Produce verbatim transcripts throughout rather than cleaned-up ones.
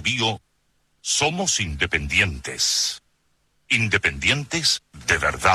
Biobío somos independientes. Independientes de verdad.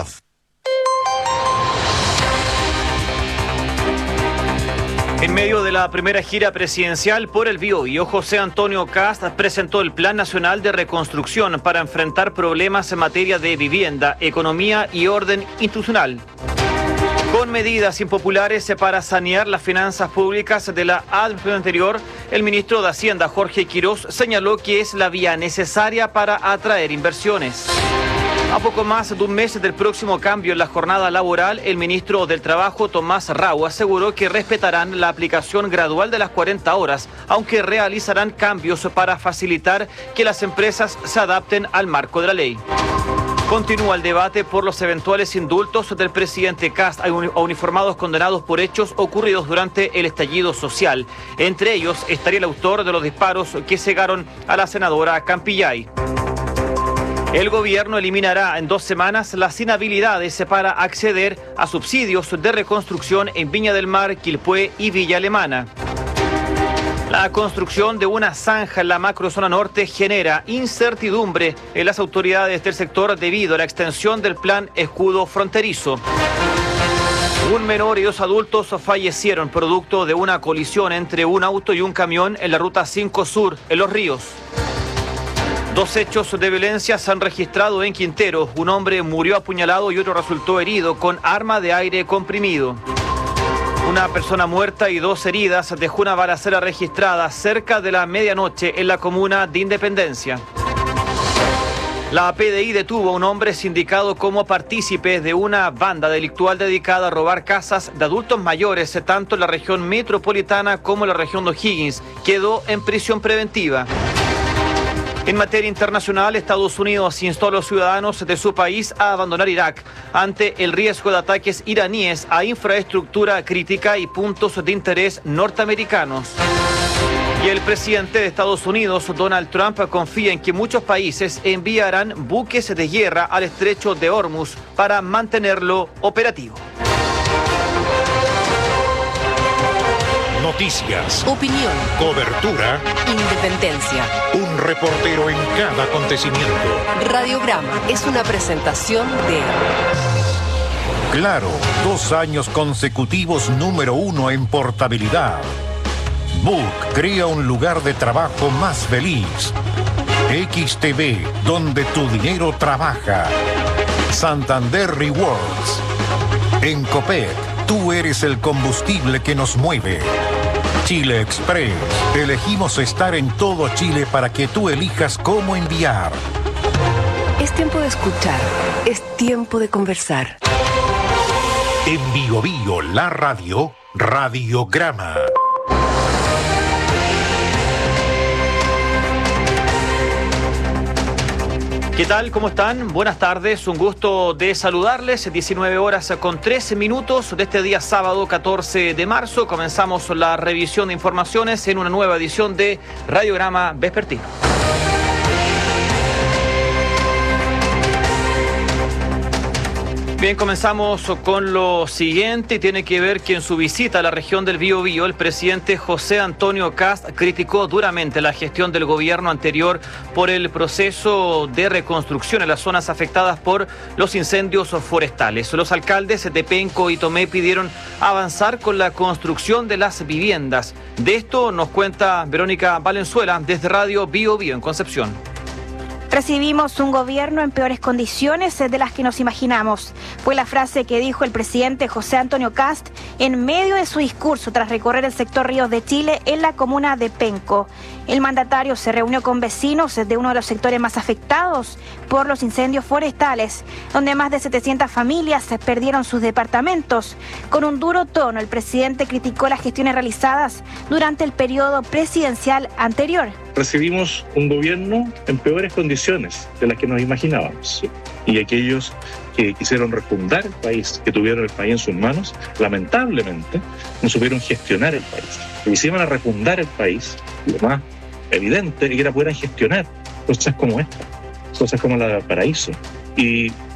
En medio de la primera gira presidencial por el Biobío, José Antonio Kast presentó el Plan Nacional de Reconstrucción para enfrentar problemas en materia de vivienda, economía y orden institucional. Con medidas impopulares para sanear las finanzas públicas de la administración anterior, el ministro de Hacienda, Jorge Quirós, señaló que es la vía necesaria para atraer inversiones. A poco más de un mes del próximo cambio en la jornada laboral, el ministro del Trabajo, Tomás Rau, aseguró que respetarán la aplicación gradual de las cuarenta horas, aunque realizarán cambios para facilitar que las empresas se adapten al marco de la ley. Continúa el debate por los eventuales indultos del presidente Kast a uniformados condenados por hechos ocurridos durante el estallido social. Entre ellos estaría el autor de los disparos que cegaron a la senadora Campillay. El gobierno eliminará en dos semanas las inhabilidades para acceder a subsidios de reconstrucción en Viña del Mar, Quilpué y Villa Alemana. La construcción de una zanja en la macrozona norte genera incertidumbre en las autoridades del sector debido a la extensión del plan escudo fronterizo. Un menor y dos adultos fallecieron producto de una colisión entre un auto y un camión en la ruta cinco Sur, en Los Ríos. Dos hechos de violencia se han registrado en Quintero. Un hombre murió apuñalado y otro resultó herido con arma de aire comprimido. Una persona muerta y dos heridas dejó una balacera registrada cerca de la medianoche en la comuna de Independencia. La P D I detuvo a un hombre sindicado como partícipe de una banda delictual dedicada a robar casas de adultos mayores, tanto en la región metropolitana como en la región de O'Higgins. Quedó en prisión preventiva. En materia internacional, Estados Unidos instó a los ciudadanos de su país a abandonar Irak ante el riesgo de ataques iraníes a infraestructura crítica y puntos de interés norteamericanos. Y el presidente de Estados Unidos, Donald Trump, confía en que muchos países enviarán buques de guerra al estrecho de Hormuz para mantenerlo operativo. Noticias, opinión, cobertura, independencia. Un reportero en cada acontecimiento. Radiograma es una presentación de Claro, dos años consecutivos número uno en portabilidad. Book crea un lugar de trabajo más feliz. X T V, donde tu dinero trabaja. Santander Rewards. En Copec, tú eres el combustible que nos mueve. Chile Express. Elegimos estar en todo Chile para que tú elijas cómo enviar. Es tiempo de escuchar. Es tiempo de conversar. En Biobío, la radio, Radiograma. ¿Qué tal? ¿Cómo están? Buenas tardes, un gusto de saludarles. diecinueve horas con trece minutos de este día sábado catorce de marzo. Comenzamos la revisión de informaciones en una nueva edición de Radiograma Vespertino. Bien, comenzamos con lo siguiente y tiene que ver que en su visita a la región del Biobío, el presidente José Antonio Kast criticó duramente la gestión del gobierno anterior por el proceso de reconstrucción en las zonas afectadas por los incendios forestales. Los alcaldes de Penco y Tomé pidieron avanzar con la construcción de las viviendas. De esto nos cuenta Verónica Valenzuela desde Radio Biobío en Concepción. Recibimos un gobierno en peores condiciones de las que nos imaginamos. Fue la frase que dijo el presidente José Antonio Kast en medio de su discurso tras recorrer el sector Ríos de Chile en la comuna de Penco. El mandatario se reunió con vecinos de uno de los sectores más afectados por los incendios forestales, donde más de setecientas familias perdieron sus departamentos. Con un duro tono, el presidente criticó las gestiones realizadas durante el periodo presidencial anterior. Recibimos un gobierno en peores condiciones de las que nos imaginábamos. Y aquellos que quisieron refundar el país, que tuvieron el país en sus manos, lamentablemente no supieron gestionar el país. Y si iban a refundar el país, lo más evidente es que era pudieran gestionar cosas como esta, cosas como la de Valparaíso. Y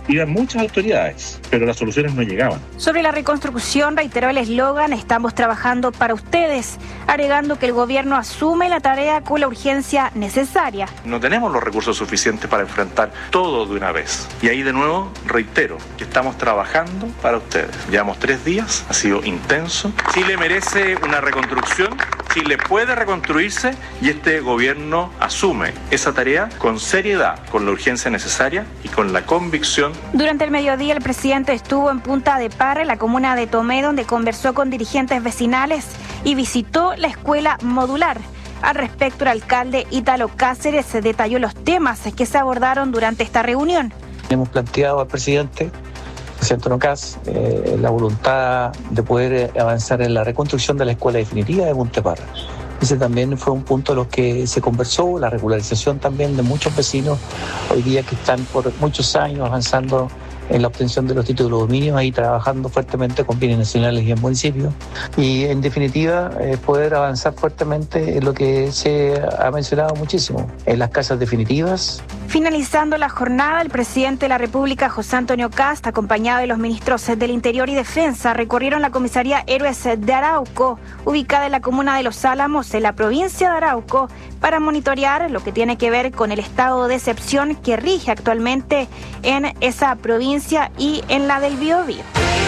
Iban muchas autoridades, pero las soluciones no llegaban. Sobre la reconstrucción, reiteró el eslogan: estamos trabajando para ustedes, agregando que el gobierno asume la tarea con la urgencia necesaria. No tenemos los recursos suficientes para enfrentar todo de una vez. Y ahí de nuevo reitero que estamos trabajando para ustedes. Llevamos tres días, ha sido intenso. Chile merece una reconstrucción, Chile puede reconstruirse y este gobierno asume esa tarea con seriedad, con la urgencia necesaria y con la convicción. Durante el mediodía, el presidente estuvo en Punta de Parra, en la comuna de Tomé, donde conversó con dirigentes vecinales y visitó la escuela modular. Al respecto, el alcalde Ítalo Cáceres detalló los temas que se abordaron durante esta reunión. Hemos planteado al presidente, presidente Antonio Kast, eh, la voluntad de poder avanzar en la reconstrucción de la escuela definitiva de Punta de Parra. Ese también fue un punto de los que se conversó, la regularización también de muchos vecinos hoy día que están por muchos años avanzando en la obtención de los títulos de dominio, ahí trabajando fuertemente con bienes nacionales y en municipios. Y en definitiva, eh, poder avanzar fuertemente en lo que se ha mencionado muchísimo, en las casas definitivas. Finalizando la jornada, el presidente de la República, José Antonio Kast, acompañado de los ministros del Interior y Defensa, recorrieron la comisaría Héroes de Arauco, ubicada en la comuna de Los Álamos, en la provincia de Arauco, para monitorear lo que tiene que ver con el estado de excepción que rige actualmente en esa provincia y en la del Biobío.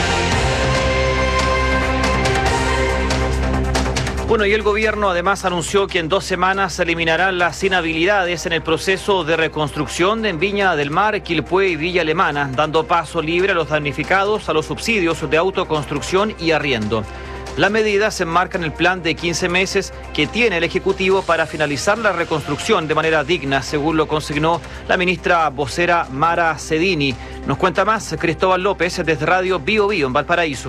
Bueno, y el gobierno además anunció que en dos semanas se eliminarán las inhabilidades en el proceso de reconstrucción en Viña del Mar, Quilpué y Villa Alemana, dando paso libre a los damnificados a los subsidios de autoconstrucción y arriendo. La medida se enmarca en el plan de quince meses que tiene el Ejecutivo para finalizar la reconstrucción de manera digna, según lo consignó la ministra vocera Mara Cedini. Nos cuenta más Cristóbal López desde Radio Bio Bio en Valparaíso.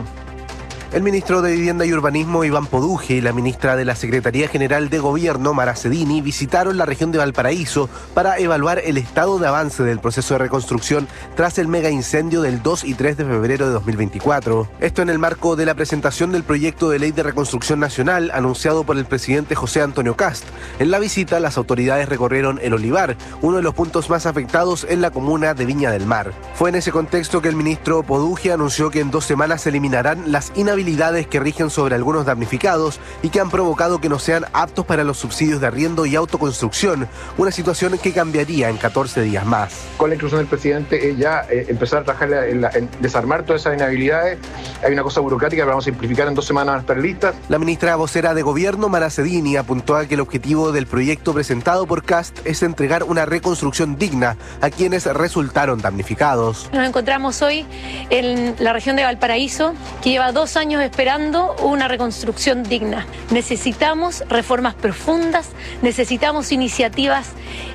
El ministro de Vivienda y Urbanismo, Iván Poduje, y la ministra de la Secretaría General de Gobierno, Mara Cedini, visitaron la región de Valparaíso para evaluar el estado de avance del proceso de reconstrucción tras el mega incendio del dos y tres de febrero de dos mil veinticuatro. Esto en el marco de la presentación del proyecto de ley de reconstrucción nacional anunciado por el presidente José Antonio Kast. En la visita, las autoridades recorrieron el Olivar, uno de los puntos más afectados en la comuna de Viña del Mar. Fue en ese contexto que el ministro Poduje anunció que en dos semanas se eliminarán las inhabilidades que rigen sobre algunos damnificados y que han provocado que no sean aptos para los subsidios de arriendo y autoconstrucción, una situación que cambiaría en catorce días más. Con la inclusión del presidente eh, ya eh, empezar a trabajar en, la, en desarmar todas esas inhabilidades. Hay una cosa burocrática que vamos a simplificar, en dos semanas van a estar listas. La ministra vocera de Gobierno, Mara Cedini, apuntó a que el objetivo del proyecto presentado por Kast es entregar una reconstrucción digna a quienes resultaron damnificados. Nos encontramos hoy en la región de Valparaíso, que lleva dos años esperando una reconstrucción digna. Necesitamos reformas profundas, necesitamos iniciativas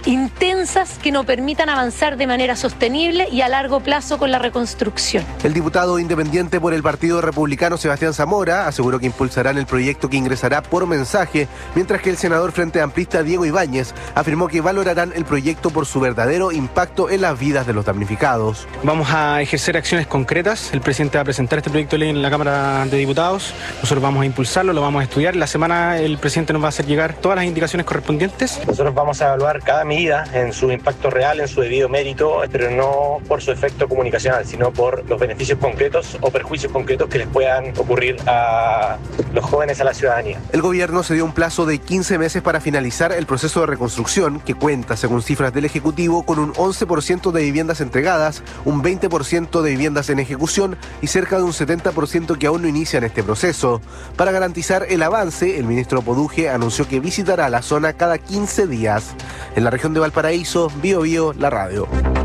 intensas que nos permitan avanzar de manera sostenible y a largo plazo con la reconstrucción. El diputado independiente por el Partido Republicano, Sebastián Zamora, aseguró que impulsarán el proyecto que ingresará por mensaje, mientras que el senador Frente Amplista, Diego Ibáñez, afirmó que valorarán el proyecto por su verdadero impacto en las vidas de los damnificados. Vamos a ejercer acciones concretas. El presidente va a presentar este proyecto de ley en la Cámara de Diputados. Nosotros vamos a impulsarlo, lo vamos a estudiar. La semana el presidente nos va a hacer llegar todas las indicaciones correspondientes. Nosotros vamos a evaluar cada medida en su impacto real, en su debido mérito, pero no por su efecto comunicacional, sino por los beneficios concretos o perjuicios concretos que les puedan ocurrir a los jóvenes, a la ciudadanía. El gobierno se dio un plazo de quince meses para finalizar el proceso de reconstrucción, que cuenta, según cifras del Ejecutivo, con un once por ciento de viviendas entregadas, un veinte por ciento de viviendas en ejecución y cerca de un setenta por ciento que aún no inician este proceso. Para garantizar el avance, el ministro Poduje anunció que visitará la zona cada quince días. En la región de Valparaíso, Bio Bio, la radio.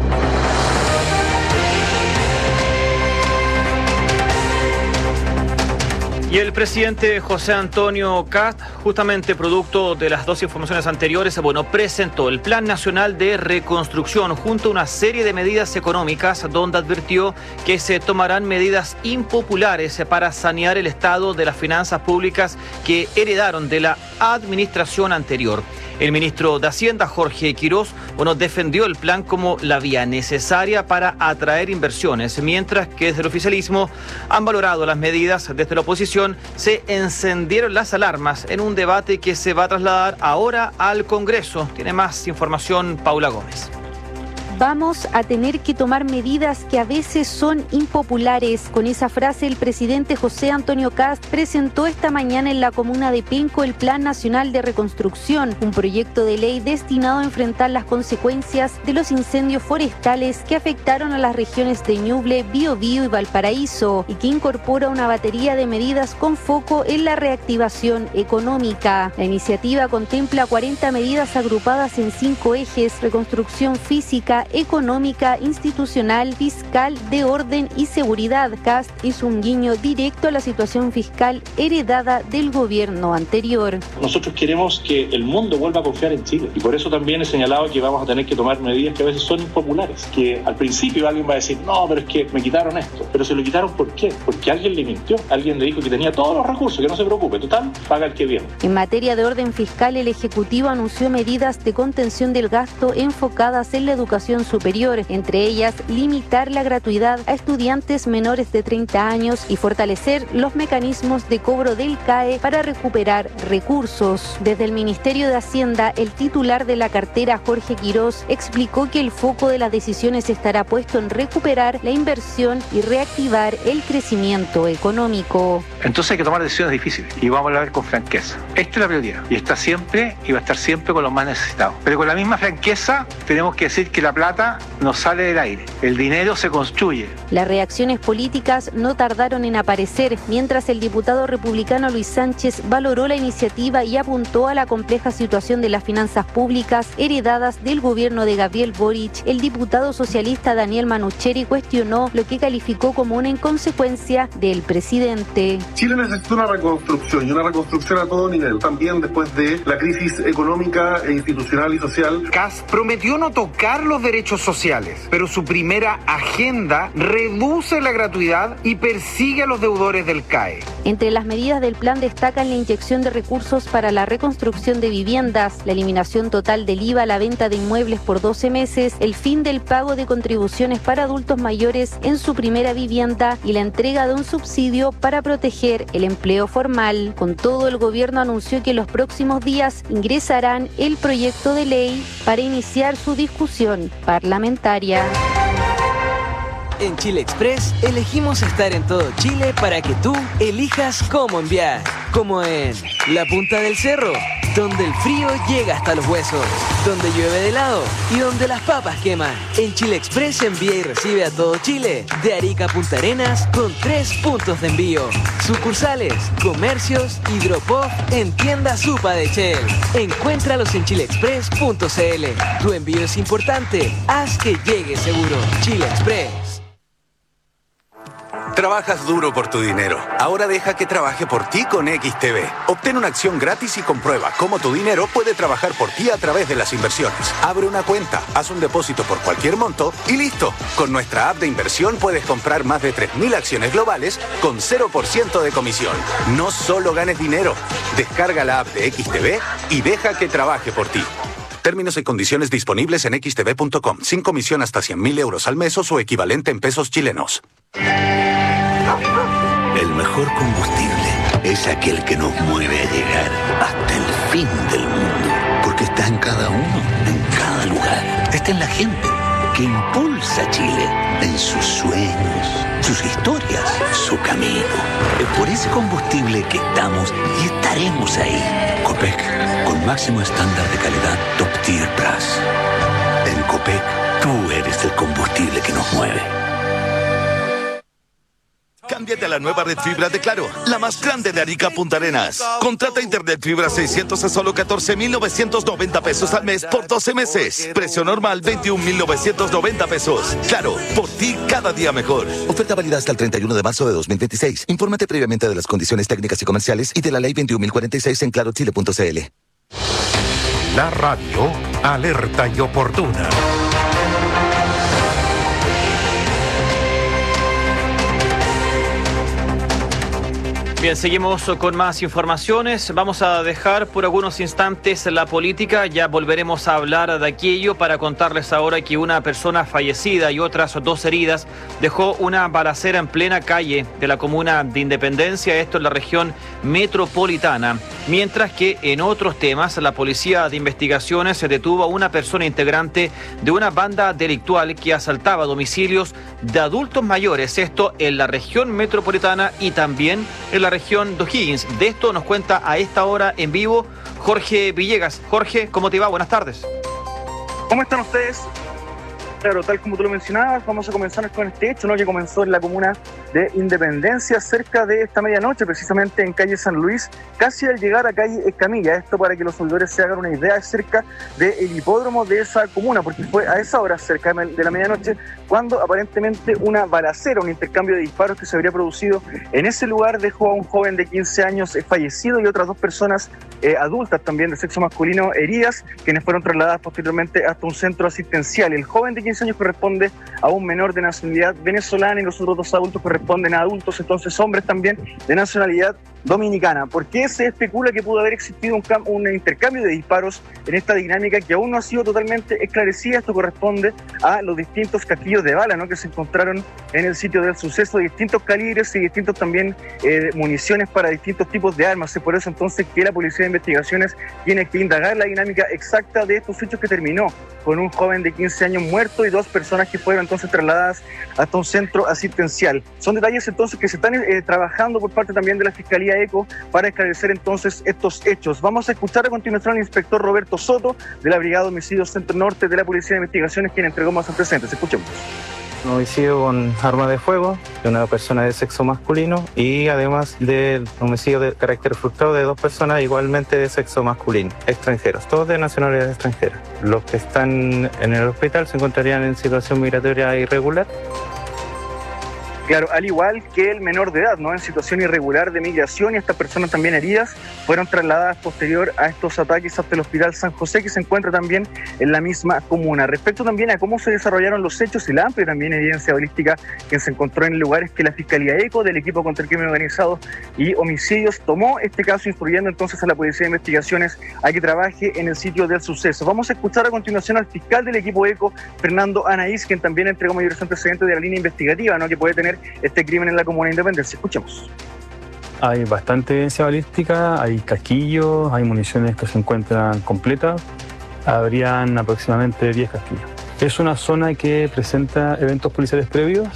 Y el presidente José Antonio Kast, justamente producto de las dos informaciones anteriores, bueno, presentó el Plan Nacional de Reconstrucción junto a una serie de medidas económicas, donde advirtió que se tomarán medidas impopulares para sanear el estado de las finanzas públicas que heredaron de la administración anterior. El ministro de Hacienda, Jorge Quirós, bueno, defendió el plan como la vía necesaria para atraer inversiones, mientras que desde el oficialismo han valorado las medidas. Desde la oposición se encendieron las alarmas en un debate que se va a trasladar ahora al Congreso. Tiene más información Paula Gómez. vamos a tener que tomar medidas que a veces son impopulares. Con esa frase, el presidente José Antonio Kast presentó esta mañana en la comuna de Penco el Plan Nacional de Reconstrucción, un proyecto de ley destinado a enfrentar las consecuencias de los incendios forestales que afectaron a las regiones de Ñuble, Biobío y Valparaíso, y que incorpora una batería de medidas con foco en la reactivación económica. La iniciativa contempla cuarenta medidas agrupadas en cinco ejes: reconstrucción física, económica, institucional, fiscal, de orden y seguridad. Kast hizo un guiño directo a la situación fiscal heredada del gobierno anterior. Nosotros queremos que el mundo vuelva a confiar en Chile, y por eso también he señalado que vamos a tener que tomar medidas que a veces son impopulares, que al principio alguien va a decir, no, pero es que me quitaron esto, pero se lo quitaron ¿por qué? Porque alguien le mintió, alguien le dijo que tenía todos los recursos, que no se preocupe, total, paga el que viene. En materia de orden fiscal, el Ejecutivo anunció medidas de contención del gasto enfocadas en la educación superior, entre ellas limitar la gratuidad a estudiantes menores de treinta años y fortalecer los mecanismos de cobro del C A E para recuperar recursos. Desde el Ministerio de Hacienda, el titular de la cartera, Jorge Quirós, explicó que el foco de las decisiones estará puesto en recuperar la inversión y reactivar el crecimiento económico. Entonces hay que tomar decisiones difíciles y vamos a hablar con franqueza. Esta es la prioridad y está siempre y va a estar siempre con los más necesitados. Pero con la misma franqueza tenemos que decir que la plata no sale del aire, el dinero se construye. Las reacciones políticas no tardaron en aparecer, mientras el diputado republicano Luis Sánchez valoró la iniciativa y apuntó a la compleja situación de las finanzas públicas heredadas del gobierno de Gabriel Boric. El diputado socialista Daniel Manucheri cuestionó lo que calificó como una inconsecuencia del presidente. Chile necesita una reconstrucción y una reconstrucción a todo nivel, también después de la crisis económica e institucional y social. Kast prometió no tocar los derechos sociales, pero su primera agenda reduce la gratuidad y persigue a los deudores del C A E. Entre las medidas del plan destacan la inyección de recursos para la reconstrucción de viviendas, la eliminación total del I V A a la venta de inmuebles por doce meses, el fin del pago de contribuciones para adultos mayores en su primera vivienda y la entrega de un subsidio para proteger el empleo formal. Con todo, el gobierno anunció que en los próximos días ingresarán el proyecto de ley para iniciar su discusión parlamentaria. En Chile Express elegimos estar en todo Chile para que tú elijas cómo enviar. Como en la punta del cerro, donde el frío llega hasta los huesos, donde llueve de helado y donde las papas queman. En Chile Express envía y recibe a todo Chile, de Arica a Punta Arenas, con tres puntos de envío. Sucursales, comercios y drop-off en tiendas Supa de Shell. Encuéntralos en chile express punto c l. Tu envío es importante, haz que llegue seguro. Chile Express. Trabajas duro por tu dinero. Ahora deja que trabaje por ti con X T B. Obtén una acción gratis y comprueba cómo tu dinero puede trabajar por ti a través de las inversiones. Abre una cuenta, haz un depósito por cualquier monto y listo. Con nuestra app de inversión puedes comprar más de tres mil acciones globales con cero por ciento de comisión. No solo ganes dinero. Descarga la app de X T B y deja que trabaje por ti. Términos y condiciones disponibles en x t v punto com. Sin comisión hasta cien mil euros al mes o su equivalente en pesos chilenos. El mejor combustible es aquel que nos mueve a llegar hasta el fin del mundo. Porque está en cada uno, en cada lugar. Está en la gente que impulsa a Chile en sus sueños, sus historias, su camino. Es por ese combustible que estamos y estaremos ahí. Copec, con máximo estándar de calidad Top Tier Plus. En Copec, tú eres el combustible que nos mueve. Cámbiate a la nueva red fibra de Claro, la más grande de Arica a Punta Arenas. Contrata internet fibra seiscientos a solo catorce mil novecientos noventa pesos al mes por doce meses. Precio normal veintiún mil novecientos noventa pesos. Claro, por ti cada día mejor. Oferta válida hasta el treinta y uno de marzo de dos mil veintiséis. Infórmate previamente de las condiciones técnicas y comerciales y de la ley veintiún mil cuarenta y seis en claro chile punto c l. La radio alerta y oportuna. Bien, seguimos con más informaciones. Vamos a dejar por algunos instantes la política. Ya volveremos a hablar de aquello para contarles ahora que una persona fallecida y otras dos heridas dejó una balacera en plena calle de la comuna de Independencia, esto en la región metropolitana. Mientras que en otros temas, la Policía de Investigaciones se detuvo a una persona integrante de una banda delictual que asaltaba domicilios de adultos mayores, esto en la región metropolitana y también en la región de O'Higgins. De esto nos cuenta a esta hora en vivo Jorge Villegas. Jorge, ¿cómo te va? Buenas tardes. ¿Cómo están ustedes? Claro, tal como tú lo mencionabas, vamos a comenzar con este hecho, ¿no?, que comenzó en la comuna de Independencia cerca de esta medianoche, precisamente en calle San Luis, casi al llegar a calle Escamilla. Esto para que los auditores se hagan una idea, es cerca del hipódromo de esa comuna, porque fue a esa hora, cerca de la medianoche, cuando aparentemente una balacera, un intercambio de disparos que se habría producido en ese lugar dejó a un joven de quince años fallecido y otras dos personas eh, adultas también de sexo masculino heridas, quienes fueron trasladadas posteriormente hasta un centro asistencial. El joven de quince años corresponde a un menor de nacionalidad venezolana y los otros dos adultos corresponden a adultos, entonces hombres también de nacionalidad dominicana. ¿Por qué se especula que pudo haber existido un, un intercambio de disparos en esta dinámica que aún no ha sido totalmente esclarecida? Esto corresponde a los distintos casquillos de bala, ¿no?, que se encontraron en el sitio del suceso, de distintos calibres y distintos también eh, municiones para distintos tipos de armas. Es por eso entonces que la Policía de Investigaciones tiene que indagar la dinámica exacta de estos hechos, que terminó con un joven de quince años muerto y dos personas que fueron entonces trasladadas hasta un centro asistencial. Son detalles entonces que se están eh, trabajando por parte también de la Fiscalía ECO para esclarecer entonces estos hechos. Vamos a escuchar a continuación al inspector Roberto Soto de la Brigada de Homicidios Centro Norte de la Policía de Investigaciones, quien entregó más antecedentes. Escuchemos. Un homicidio con arma de fuego de una persona de sexo masculino y además del homicidio de carácter frustrado de dos personas igualmente de sexo masculino, extranjeros, todos de nacionalidad extranjera. Los que están en el hospital se encontrarían en situación migratoria irregular. Claro, al igual que el menor de edad, ¿no?, en situación irregular de migración, y estas personas también heridas fueron trasladadas posterior a estos ataques hasta el Hospital San José, que se encuentra también en la misma comuna. Respecto también a cómo se desarrollaron los hechos y la amplia también evidencia balística que se encontró en lugares que la Fiscalía ECO del Equipo contra el Crimen Organizado y Homicidios tomó este caso, instruyendo entonces a la Policía de Investigaciones a que trabaje en el sitio del suceso. Vamos a escuchar a continuación al fiscal del equipo ECO, Fernando Anaís, quien también entregó mayores antecedentes de la línea investigativa, ¿no?, que puede tener este crimen en la comuna de Independencia. Escuchemos. Hay bastante evidencia balística, hay casquillos, hay municiones que se encuentran completas. Habrían aproximadamente diez casquillos. Es una zona que presenta eventos policiales previos.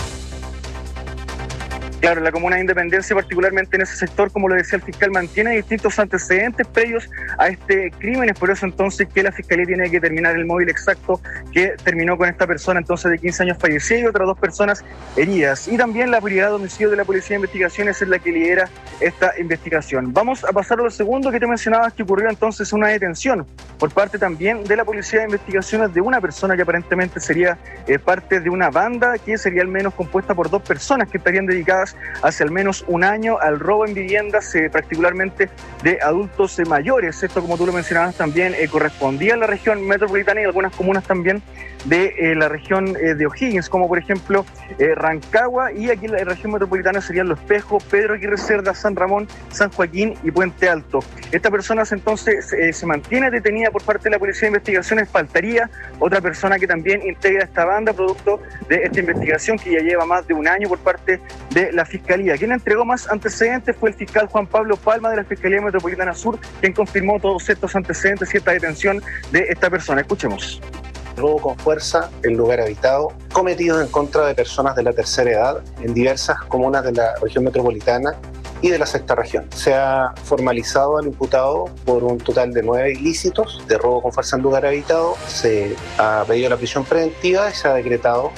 Claro, la comuna de Independencia, particularmente en ese sector, como lo decía el fiscal, mantiene distintos antecedentes previos a este crimen. Es por eso entonces que la Fiscalía tiene que determinar el móvil exacto que terminó con esta persona entonces de quince años fallecida y otras dos personas heridas. Y también la Brigada de Homicidios de la Policía de Investigaciones es la que lidera esta investigación. Vamos a pasar a lo segundo que te mencionabas, que ocurrió entonces una detención por parte también de la Policía de Investigaciones de una persona que aparentemente sería eh, parte de una banda que sería al menos compuesta por dos personas que estarían dedicadas hace al menos un año al robo en viviendas, eh, particularmente de adultos eh, mayores. Esto, como tú lo mencionabas, también eh, correspondía a la región metropolitana y algunas comunas también de eh, la región eh, de O'Higgins, como por ejemplo eh, Rancagua, y aquí en la región metropolitana serían Los Espejos, Pedro Aguirre Cerda, San Ramón, San Joaquín y Puente Alto. Esta persona entonces eh, se mantiene detenida por parte de la Policía de Investigaciones. Faltaría otra persona que también integra esta banda, producto de esta investigación que ya lleva más de un año por parte de la Fiscalía. Quien entregó más antecedentes fue el fiscal Juan Pablo Palma de la Fiscalía Metropolitana Sur, quien confirmó todos estos antecedentes y esta detención de esta persona. Escuchemos. Robo con fuerza en lugar habitado, cometido en contra de personas de la tercera edad en diversas comunas de la región metropolitana y de la sexta región. Se ha formalizado al imputado por un total de nueve ilícitos de robo con fuerza en lugar habitado. Se ha pedido la prisión preventiva y se ha decretado.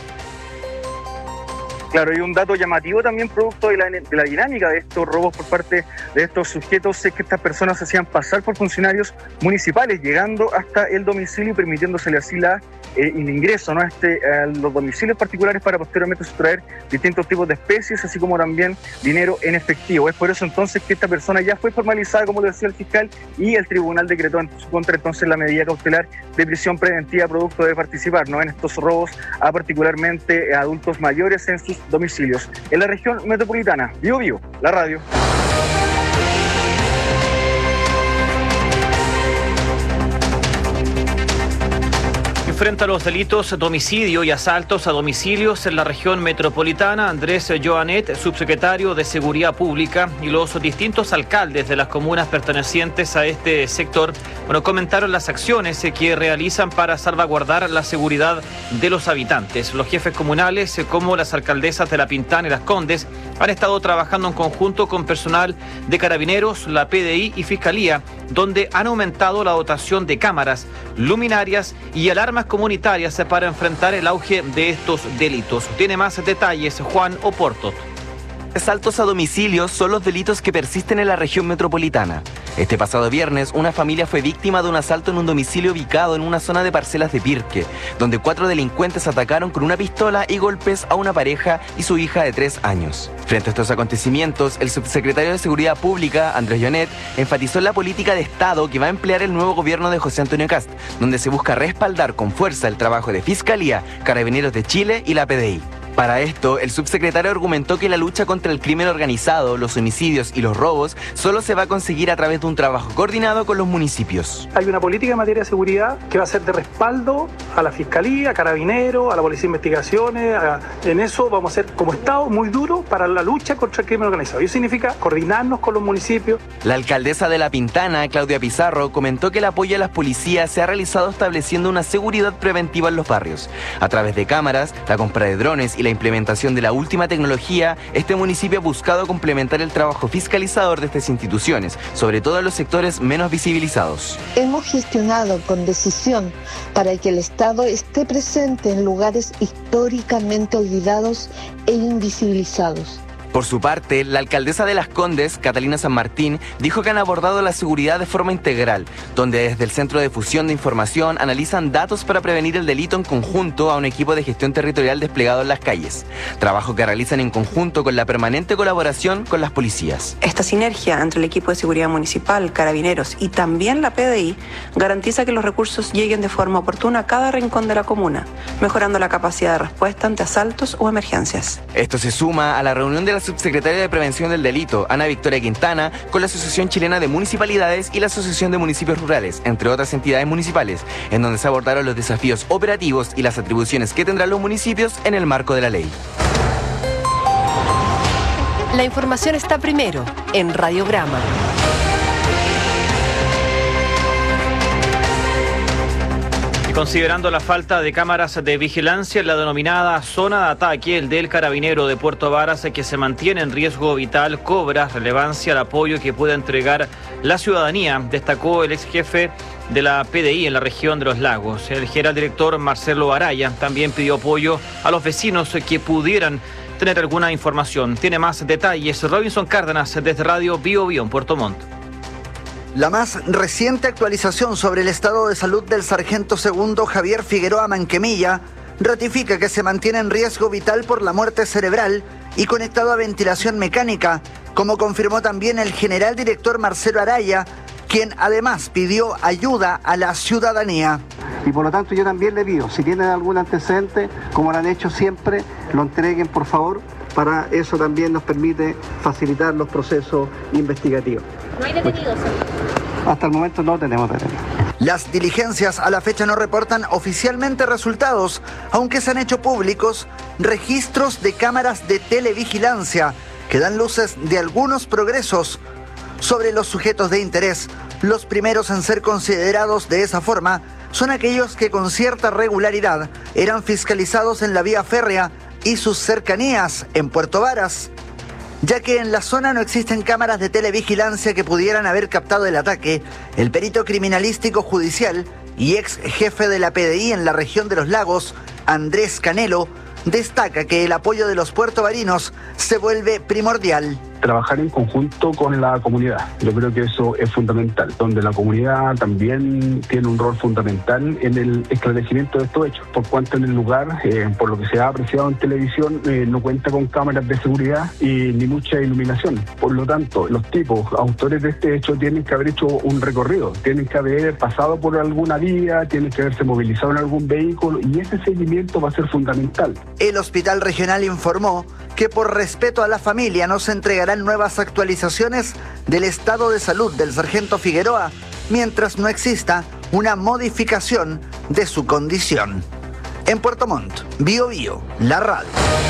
Claro, y un dato llamativo también producto de la, de la dinámica de estos robos por parte de estos sujetos es que estas personas se hacían pasar por funcionarios municipales, llegando hasta el domicilio y permitiéndosele así la, eh, el ingreso, ¿no?, este, a los domicilios particulares para posteriormente sustraer distintos tipos de especies, así como también dinero en efectivo. Es por eso entonces que esta persona ya fue formalizada, como lo decía el fiscal, y el tribunal decretó en su contra entonces la medida cautelar de prisión preventiva producto de participar, ¿no?, en estos robos a particularmente a adultos mayores en sus domicilios. En la región metropolitana, Vivo Vivo, la radio. Frente a los delitos de homicidio y asaltos a domicilios en la región metropolitana, Andrés Joanet, subsecretario de Seguridad Pública, y los distintos alcaldes de las comunas pertenecientes a este sector, bueno, comentaron las acciones que realizan para salvaguardar la seguridad de los habitantes. Los jefes comunales, como las alcaldesas de La Pintana y Las Condes, han estado trabajando en conjunto con personal de Carabineros, la P D I y Fiscalía, donde han aumentado la dotación de cámaras, luminarias y alarmas comunitarias para enfrentar el auge de estos delitos. Tiene más detalles Juan Oporto. Asaltos a domicilios son los delitos que persisten en la región metropolitana. Este pasado viernes, una familia fue víctima de un asalto en un domicilio ubicado en una zona de parcelas de Pirque, donde cuatro delincuentes atacaron con una pistola y golpes a una pareja y su hija de tres años. Frente a estos acontecimientos, el subsecretario de Seguridad Pública, Andrés Joanet, enfatizó en la política de Estado que va a emplear el nuevo gobierno de José Antonio Kast, donde se busca respaldar con fuerza el trabajo de Fiscalía, Carabineros de Chile y la P D I. Para esto, el subsecretario argumentó que la lucha contra el crimen organizado, los homicidios y los robos solo se va a conseguir a través de un trabajo coordinado con los municipios. Hay una política en materia de seguridad que va a ser de respaldo a la Fiscalía, a Carabineros, a la Policía de Investigaciones. A... En eso vamos a ser como Estado muy duro para la lucha contra el crimen organizado. Y eso significa coordinarnos con los municipios. La alcaldesa de La Pintana, Claudia Pizarro, comentó que el apoyo a las policías se ha realizado estableciendo una seguridad preventiva en los barrios. A través de cámaras, la compra de drones y la implementación de la última tecnología, este municipio ha buscado complementar el trabajo fiscalizador de estas instituciones, sobre todo en los sectores menos visibilizados. Hemos gestionado con decisión para que el Estado esté presente en lugares históricamente olvidados e invisibilizados. Por su parte, la alcaldesa de Las Condes, Catalina San Martín, dijo que han abordado la seguridad de forma integral, donde desde el Centro de Fusión de Información analizan datos para prevenir el delito en conjunto a un equipo de gestión territorial desplegado en las calles, trabajo que realizan en conjunto con la permanente colaboración con las policías. Esta sinergia entre el equipo de seguridad municipal, Carabineros y también la P D I garantiza que los recursos lleguen de forma oportuna a cada rincón de la comuna, mejorando la capacidad de respuesta ante asaltos o emergencias. Esto se suma a la reunión de la subsecretaria de Prevención del Delito, Ana Victoria Quintana, con la Asociación Chilena de Municipalidades y la Asociación de Municipios Rurales, entre otras entidades municipales, en donde se abordaron los desafíos operativos y las atribuciones que tendrán los municipios en el marco de la ley. La información está primero en Radiograma. Y considerando la falta de cámaras de vigilancia en la denominada zona de ataque, el del Carabinero de Puerto Varas, que se mantiene en riesgo vital, cobra relevancia el apoyo que pueda entregar la ciudadanía, destacó el ex jefe de la P D I en la región de los Lagos. El general director Marcelo Araya también pidió apoyo a los vecinos que pudieran tener alguna información. Tiene más detalles Robinson Cárdenas desde Radio Bio Bio en Puerto Montt. La más reciente actualización sobre el estado de salud del sargento segundo Javier Figueroa Manquemilla ratifica que se mantiene en riesgo vital por la muerte cerebral y conectado a ventilación mecánica, como confirmó también el general director Marcelo Araya, quien además pidió ayuda a la ciudadanía. Y por lo tanto yo también le pido, si tienen algún antecedente, como lo han hecho siempre, lo entreguen por favor. Para eso también nos permite facilitar los procesos investigativos. ¿No hay detenidos? Hasta el momento no tenemos detenidos. Las diligencias a la fecha no reportan oficialmente resultados, aunque se han hecho públicos registros de cámaras de televigilancia que dan luces de algunos progresos sobre los sujetos de interés. Los primeros en ser considerados de esa forma son aquellos que con cierta regularidad eran fiscalizados en la vía férrea y sus cercanías en Puerto Varas, ya que en la zona no existen cámaras de televigilancia que pudieran haber captado el ataque. El perito criminalístico judicial y ex jefe de la P D I en la región de los Lagos, Andrés Canelo, destaca que el apoyo de los puertovarinos se vuelve primordial. Trabajar en conjunto con la comunidad. Yo creo que eso es fundamental, donde la comunidad también tiene un rol fundamental en el esclarecimiento de estos hechos, por cuanto en el lugar, eh, por lo que se ha apreciado en televisión, eh, no cuenta con cámaras de seguridad y ni mucha iluminación. Por lo tanto, los tipos, autores de este hecho, tienen que haber hecho un recorrido, tienen que haber pasado por alguna vía, tienen que haberse movilizado en algún vehículo y ese seguimiento va a ser fundamental. El hospital regional informó que por respeto a la familia no se entregarán nuevas actualizaciones del estado de salud del sargento Figueroa mientras no exista una modificación de su condición. En Puerto Montt, Bio Bio, la radio.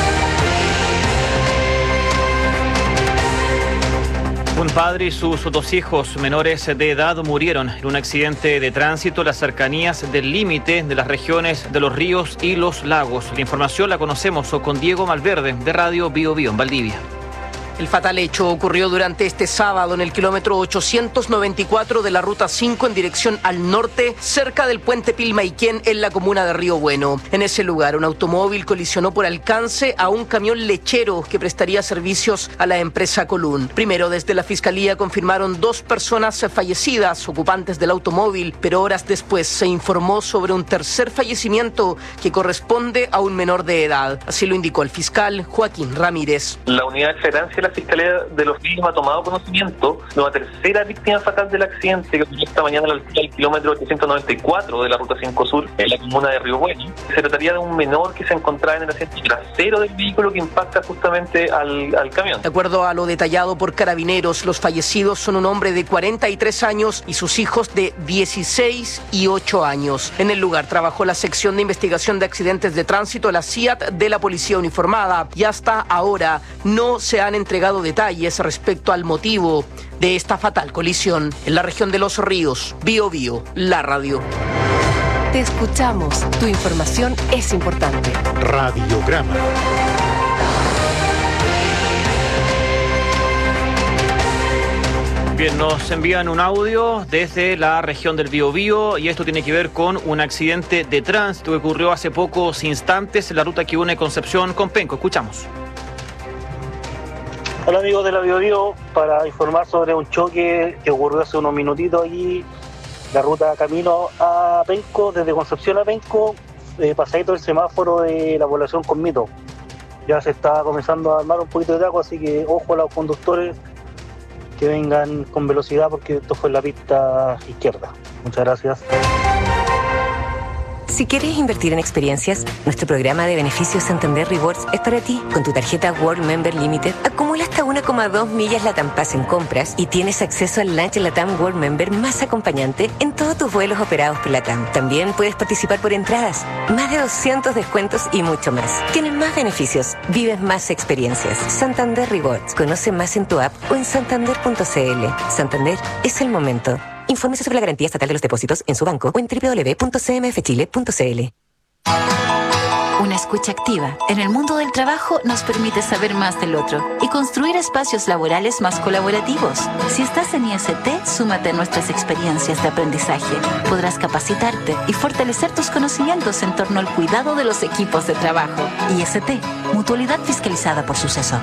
Un padre y sus dos hijos menores de edad murieron en un accidente de tránsito en las cercanías del límite de las regiones de Los Ríos y Los Lagos. La información la conocemos con Diego Malverde de Radio Bio Bio en Valdivia. El fatal hecho ocurrió durante este sábado en el kilómetro ochocientos noventa y cuatro de la ruta cinco en dirección al norte, cerca del puente Pilmaiquén en la comuna de Río Bueno. En ese lugar, un automóvil colisionó por alcance a un camión lechero que prestaría servicios a la empresa Colún. Primero, desde la Fiscalía confirmaron dos personas fallecidas, ocupantes del automóvil, pero horas después se informó sobre un tercer fallecimiento que corresponde a un menor de edad. Así lo indicó el fiscal Joaquín Ramírez. La unidad de flagrancia de la Fiscalía de Los Ríos ha tomado conocimiento de una tercera víctima fatal del accidente que ocurrió esta mañana al kilómetro ochocientos noventa y cuatro de la ruta cinco Sur en la comuna de Río Bueno. Se trataría de un menor que se encontraba en el asiento trasero del vehículo que impacta justamente al, al camión. De acuerdo a lo detallado por Carabineros, los fallecidos son un hombre de cuarenta y tres años y sus hijos de dieciséis y ocho años. En el lugar trabajó la sección de investigación de accidentes de tránsito, la C I A T de la Policía Uniformada, y hasta ahora no se han entregado detalles respecto al motivo de esta fatal colisión en la región de Los Ríos. Bio Bio, la radio. Te escuchamos. Tu información es importante. Radiograma. Bien, nos envían un audio desde la región del Biobío y esto tiene que ver con un accidente de tránsito que ocurrió hace pocos instantes en la ruta que une Concepción con Penco. Escuchamos. Hola amigos de la Bio Bio, para informar sobre un choque que ocurrió hace unos minutitos allí, la ruta camino a Penco, desde Concepción a Penco, eh, pasadito el semáforo de la población con Mito. Ya se está comenzando a armar un poquito de agua, así que ojo a los conductores que vengan con velocidad porque esto fue en la pista izquierda. Muchas gracias. Si quieres invertir en experiencias, nuestro programa de beneficios Santander Rewards es para ti. Con tu tarjeta World Member Limited, acumula hasta uno coma dos millas Latam Pass en compras y tienes acceso al lunch Latam World Member más acompañante en todos tus vuelos operados por Latam. También puedes participar por entradas, más de doscientos descuentos y mucho más. Tienes más beneficios, vives más experiencias. Santander Rewards. Conoce más en tu app o en santander punto c l. Santander es el momento. Infórmese sobre la garantía estatal de los depósitos en su banco o en doble u doble u doble u punto c m f chile punto c l. Una escucha activa en el mundo del trabajo nos permite saber más del otro y construir espacios laborales más colaborativos. Si estás en I S T, súmate a nuestras experiencias de aprendizaje. Podrás capacitarte y fortalecer tus conocimientos en torno al cuidado de los equipos de trabajo. I S T, mutualidad fiscalizada por Suceso.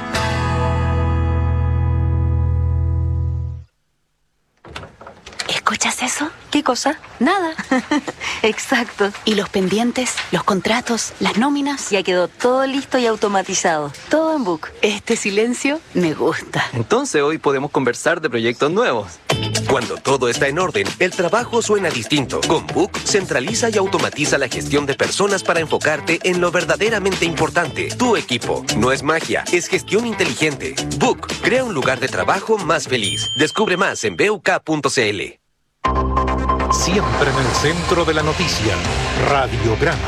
¿Escuchas eso? ¿Qué cosa? Nada. Exacto. ¿Y los pendientes, los contratos, las nóminas? Ya quedó todo listo y automatizado. Todo en Book. Este silencio me gusta. Entonces hoy podemos conversar de proyectos nuevos. Cuando todo está en orden, el trabajo suena distinto. Con Book, centraliza y automatiza la gestión de personas para enfocarte en lo verdaderamente importante, tu equipo. No es magia, es gestión inteligente. Book, crea un lugar de trabajo más feliz. Descubre más en b u k punto c l. Siempre en el centro de la noticia, Radiograma.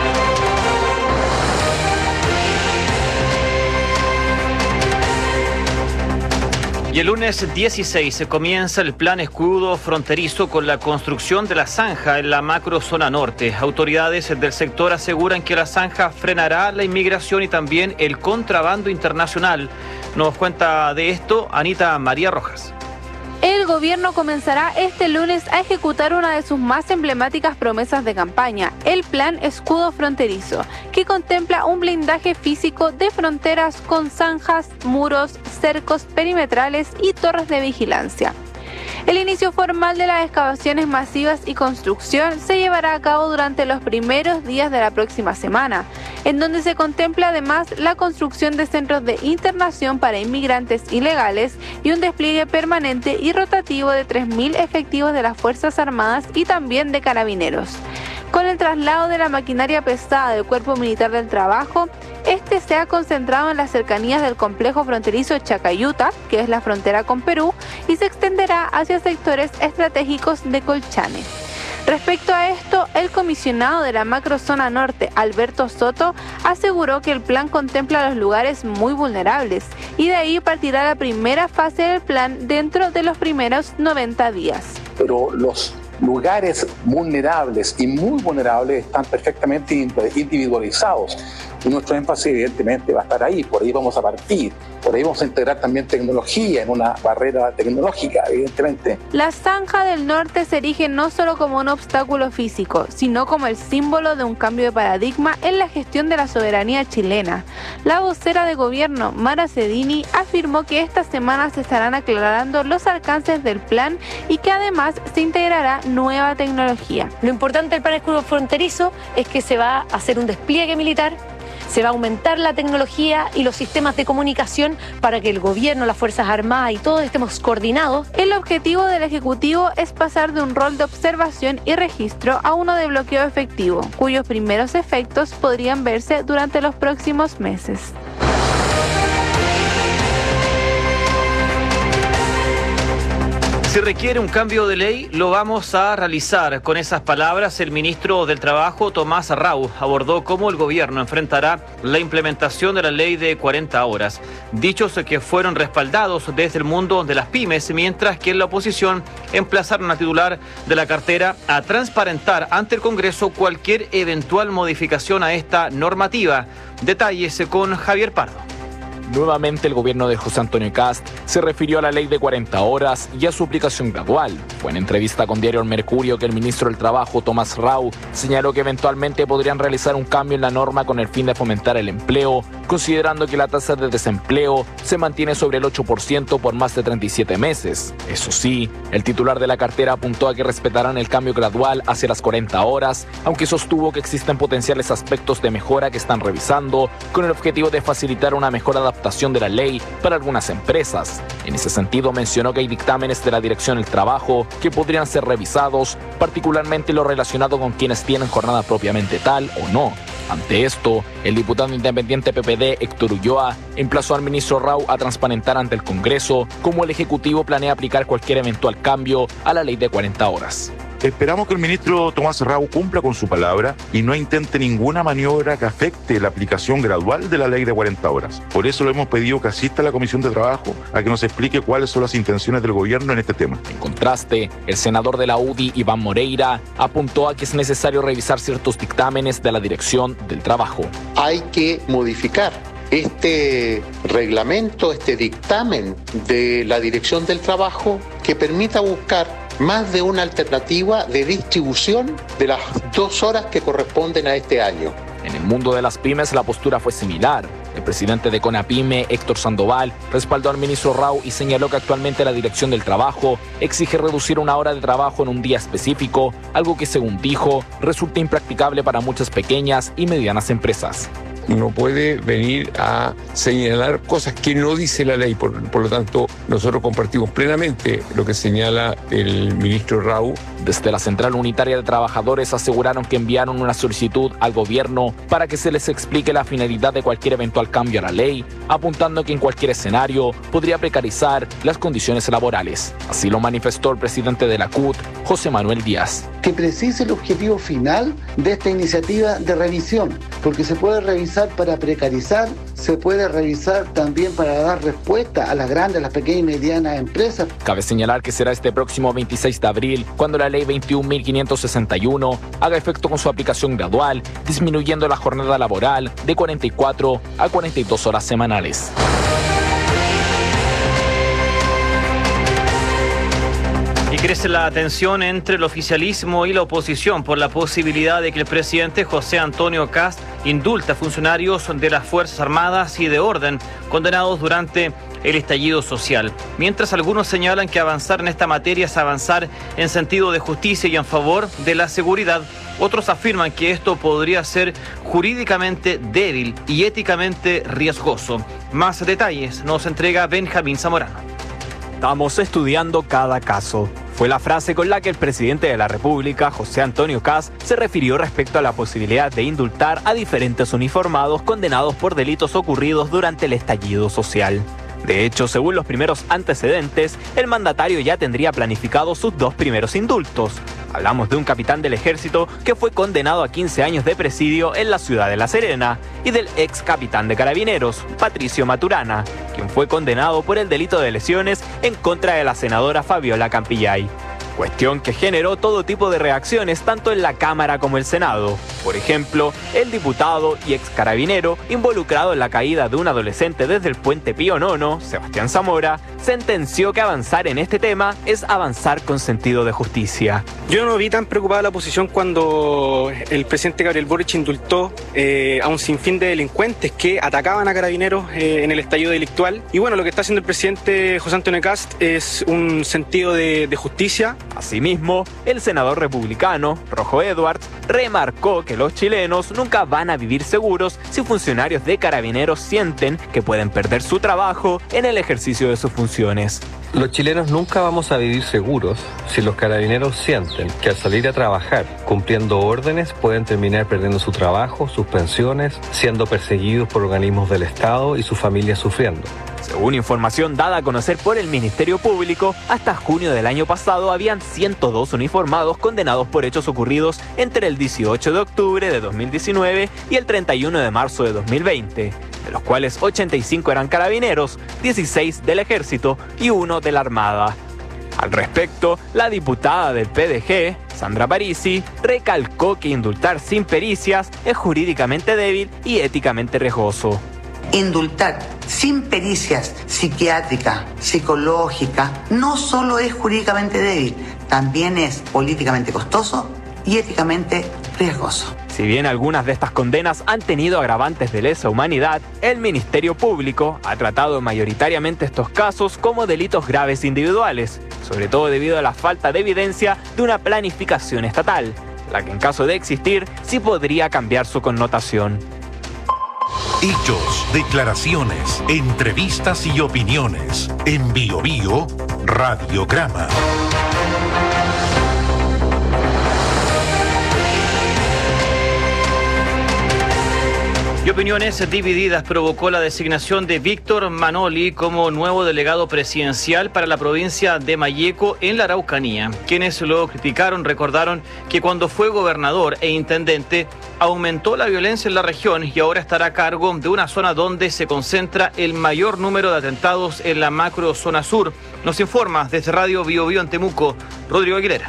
Y el lunes dieciséis se comienza el plan escudo fronterizo con la construcción de la zanja en la macrozona norte. Autoridades del sector aseguran que la zanja frenará la inmigración y también el contrabando internacional. Nos cuenta de esto Anita María Rojas. El gobierno comenzará este lunes a ejecutar una de sus más emblemáticas promesas de campaña, el Plan Escudo Fronterizo, que contempla un blindaje físico de fronteras con zanjas, muros, cercos perimetrales y torres de vigilancia. El inicio formal de las excavaciones masivas y construcción se llevará a cabo durante los primeros días de la próxima semana, en donde se contempla además la construcción de centros de internación para inmigrantes ilegales y un despliegue permanente y rotativo de tres mil efectivos de las Fuerzas Armadas y también de Carabineros. Con el traslado de la maquinaria pesada del Cuerpo Militar del Trabajo, este se ha concentrado en las cercanías del complejo fronterizo Chacayuta, que es la frontera con Perú, y se extenderá hacia sectores estratégicos de Colchane. Respecto a esto, el comisionado de la macrozona norte, Alberto Soto, aseguró que el plan contempla los lugares muy vulnerables y de ahí partirá la primera fase del plan dentro de los primeros noventa días. Pero los lugares vulnerables y muy vulnerables están perfectamente individualizados. Y nuestro énfasis evidentemente va a estar ahí, por ahí vamos a partir, por ahí vamos a integrar también tecnología en una barrera tecnológica, evidentemente. La Zanja del Norte se erige no solo como un obstáculo físico, sino como el símbolo de un cambio de paradigma en la gestión de la soberanía chilena. La vocera de gobierno, Mara Cedini, afirmó que esta semana se estarán aclarando los alcances del plan y que además se integrará nueva tecnología. Lo importante del plan escudo fronterizo es que se va a hacer un despliegue militar, se va a aumentar la tecnología y los sistemas de comunicación para que el gobierno, las Fuerzas Armadas y todos estemos coordinados. El objetivo del Ejecutivo es pasar de un rol de observación y registro a uno de bloqueo efectivo, cuyos primeros efectos podrían verse durante los próximos meses. Si requiere un cambio de ley, lo vamos a realizar. Con esas palabras, el ministro del Trabajo, Tomás Rau, abordó cómo el gobierno enfrentará la implementación de la ley de cuarenta horas. Dichos que fueron respaldados desde el mundo de las pymes, mientras que en la oposición emplazaron a titular de la cartera a transparentar ante el Congreso cualquier eventual modificación a esta normativa. Detalles con Javier Pardo. Nuevamente el gobierno de José Antonio Kast se refirió a la ley de cuarenta horas y a su aplicación gradual. Fue en entrevista con Diario El Mercurio que el ministro del Trabajo, Tomás Rau, señaló que eventualmente podrían realizar un cambio en la norma con el fin de fomentar el empleo, considerando que la tasa de desempleo se mantiene sobre el ocho por ciento por más de treinta y siete meses. Eso sí, el titular de la cartera apuntó a que respetarán el cambio gradual hacia las cuarenta horas, aunque sostuvo que existen potenciales aspectos de mejora que están revisando, con el objetivo de facilitar una mejor adaptación de la ley para algunas empresas. En ese sentido, mencionó que hay dictámenes de la Dirección del Trabajo que podrían ser revisados, particularmente lo relacionado con quienes tienen jornada propiamente tal o no. Ante esto, el diputado independiente P P D, Héctor Ulloa, emplazó al ministro Rau a transparentar ante el Congreso cómo el Ejecutivo planea aplicar cualquier eventual cambio a la ley de cuarenta horas. Esperamos que el ministro Tomás Rau cumpla con su palabra y no intente ninguna maniobra que afecte la aplicación gradual de la ley de cuarenta horas. Por eso le hemos pedido que asista a la Comisión de Trabajo a que nos explique cuáles son las intenciones del gobierno en este tema. En contraste, el senador de la U D I, Iván Moreira, apuntó a que es necesario revisar ciertos dictámenes de la Dirección del Trabajo. Hay que modificar este reglamento, este dictamen de la Dirección del Trabajo que permita buscar más de una alternativa de distribución de las dos horas que corresponden a este año. En el mundo de las pymes la postura fue similar. El presidente de CONAPYME, Héctor Sandoval, respaldó al ministro Rau y señaló que actualmente la Dirección del Trabajo exige reducir una hora de trabajo en un día específico, algo que, según dijo, resulta impracticable para muchas pequeñas y medianas empresas. No puede venir a señalar cosas que no dice la ley. Por, por lo tanto, nosotros compartimos plenamente lo que señala el ministro Rau. Desde la Central Unitaria de Trabajadores aseguraron que enviaron una solicitud al gobierno para que se les explique la finalidad de cualquier eventual cambio a la ley, apuntando que en cualquier escenario podría precarizar las condiciones laborales. Así lo manifestó el presidente de la C U T, José Manuel Díaz. Que precise el objetivo final de esta iniciativa de revisión, porque se puede revisar para precarizar, se puede revisar también para dar respuesta a las grandes, a las pequeñas y medianas empresas. Cabe señalar que será este próximo veintiséis de abril cuando la ley veintiún mil quinientos sesenta y uno haga efecto con su aplicación gradual, disminuyendo la jornada laboral de cuarenta y cuatro a cuarenta y dos horas semanales. Y crece la tensión entre el oficialismo y la oposición por la posibilidad de que el presidente José Antonio Kast indulte a funcionarios de las Fuerzas Armadas y de orden condenados durante el estallido social. Mientras algunos señalan que avanzar en esta materia es avanzar en sentido de justicia y en favor de la seguridad, otros afirman que esto podría ser jurídicamente débil y éticamente riesgoso. Más detalles nos entrega Benjamín Zamorano. Estamos estudiando cada caso. Fue la frase con la que el presidente de la República, José Antonio Kast, se refirió respecto a la posibilidad de indultar a diferentes uniformados condenados por delitos ocurridos durante el estallido social. De hecho, según los primeros antecedentes, el mandatario ya tendría planificado sus dos primeros indultos. Hablamos de un capitán del ejército que fue condenado a quince años de presidio en la ciudad de La Serena y del ex capitán de carabineros, Patricio Maturana, quien fue condenado por el delito de lesiones en contra de la senadora Fabiola Campillay. Cuestión que generó todo tipo de reacciones tanto en la Cámara como el Senado. Por ejemplo, el diputado y ex carabinero involucrado en la caída de un adolescente desde el Puente Pío Nono, Sebastián Zamora, sentenció que avanzar en este tema es avanzar con sentido de justicia. Yo no vi tan preocupada la oposición cuando el presidente Gabriel Boric indultó eh, a un sinfín de delincuentes que atacaban a carabineros eh, en el estallido delictual. Y bueno, lo que está haciendo el presidente José Antonio Kast es un sentido de, de justicia. Asimismo, el senador republicano, Rojo Edwards, remarcó que los chilenos nunca van a vivir seguros si funcionarios de carabineros sienten que pueden perder su trabajo en el ejercicio de sus funciones. Los chilenos nunca vamos a vivir seguros si los carabineros sienten que al salir a trabajar cumpliendo órdenes pueden terminar perdiendo su trabajo, sus pensiones, siendo perseguidos por organismos del Estado y sus familias sufriendo. Según información dada a conocer por el Ministerio Público, hasta junio del año pasado habían ciento dos uniformados condenados por hechos ocurridos entre el dieciocho de octubre de dos mil diecinueve y el treinta y uno de marzo de dos mil veinte, de los cuales ochenta y cinco eran carabineros, dieciséis del Ejército y uno de la Armada. Al respecto, la diputada del P D G, Sandra Parisi, recalcó que indultar sin pericias es jurídicamente débil y éticamente riesgoso. Indultar sin pericias psiquiátrica, psicológica, no solo es jurídicamente débil, también es políticamente costoso y éticamente riesgoso. Si bien algunas de estas condenas han tenido agravantes de lesa humanidad, el Ministerio Público ha tratado mayoritariamente estos casos como delitos graves individuales, sobre todo debido a la falta de evidencia de una planificación estatal, la que en caso de existir sí podría cambiar su connotación. Hechos, declaraciones, entrevistas y opiniones. En Bio Bio, Radiograma. Y opiniones divididas provocó la designación de Víctor Manoli como nuevo delegado presidencial para la provincia de Malleco en la Araucanía. Quienes lo criticaron recordaron que cuando fue gobernador e intendente aumentó la violencia en la región y ahora estará a cargo de una zona donde se concentra el mayor número de atentados en la macro zona sur. Nos informa desde Radio Bio Bio en Temuco, Rodrigo Aguilera.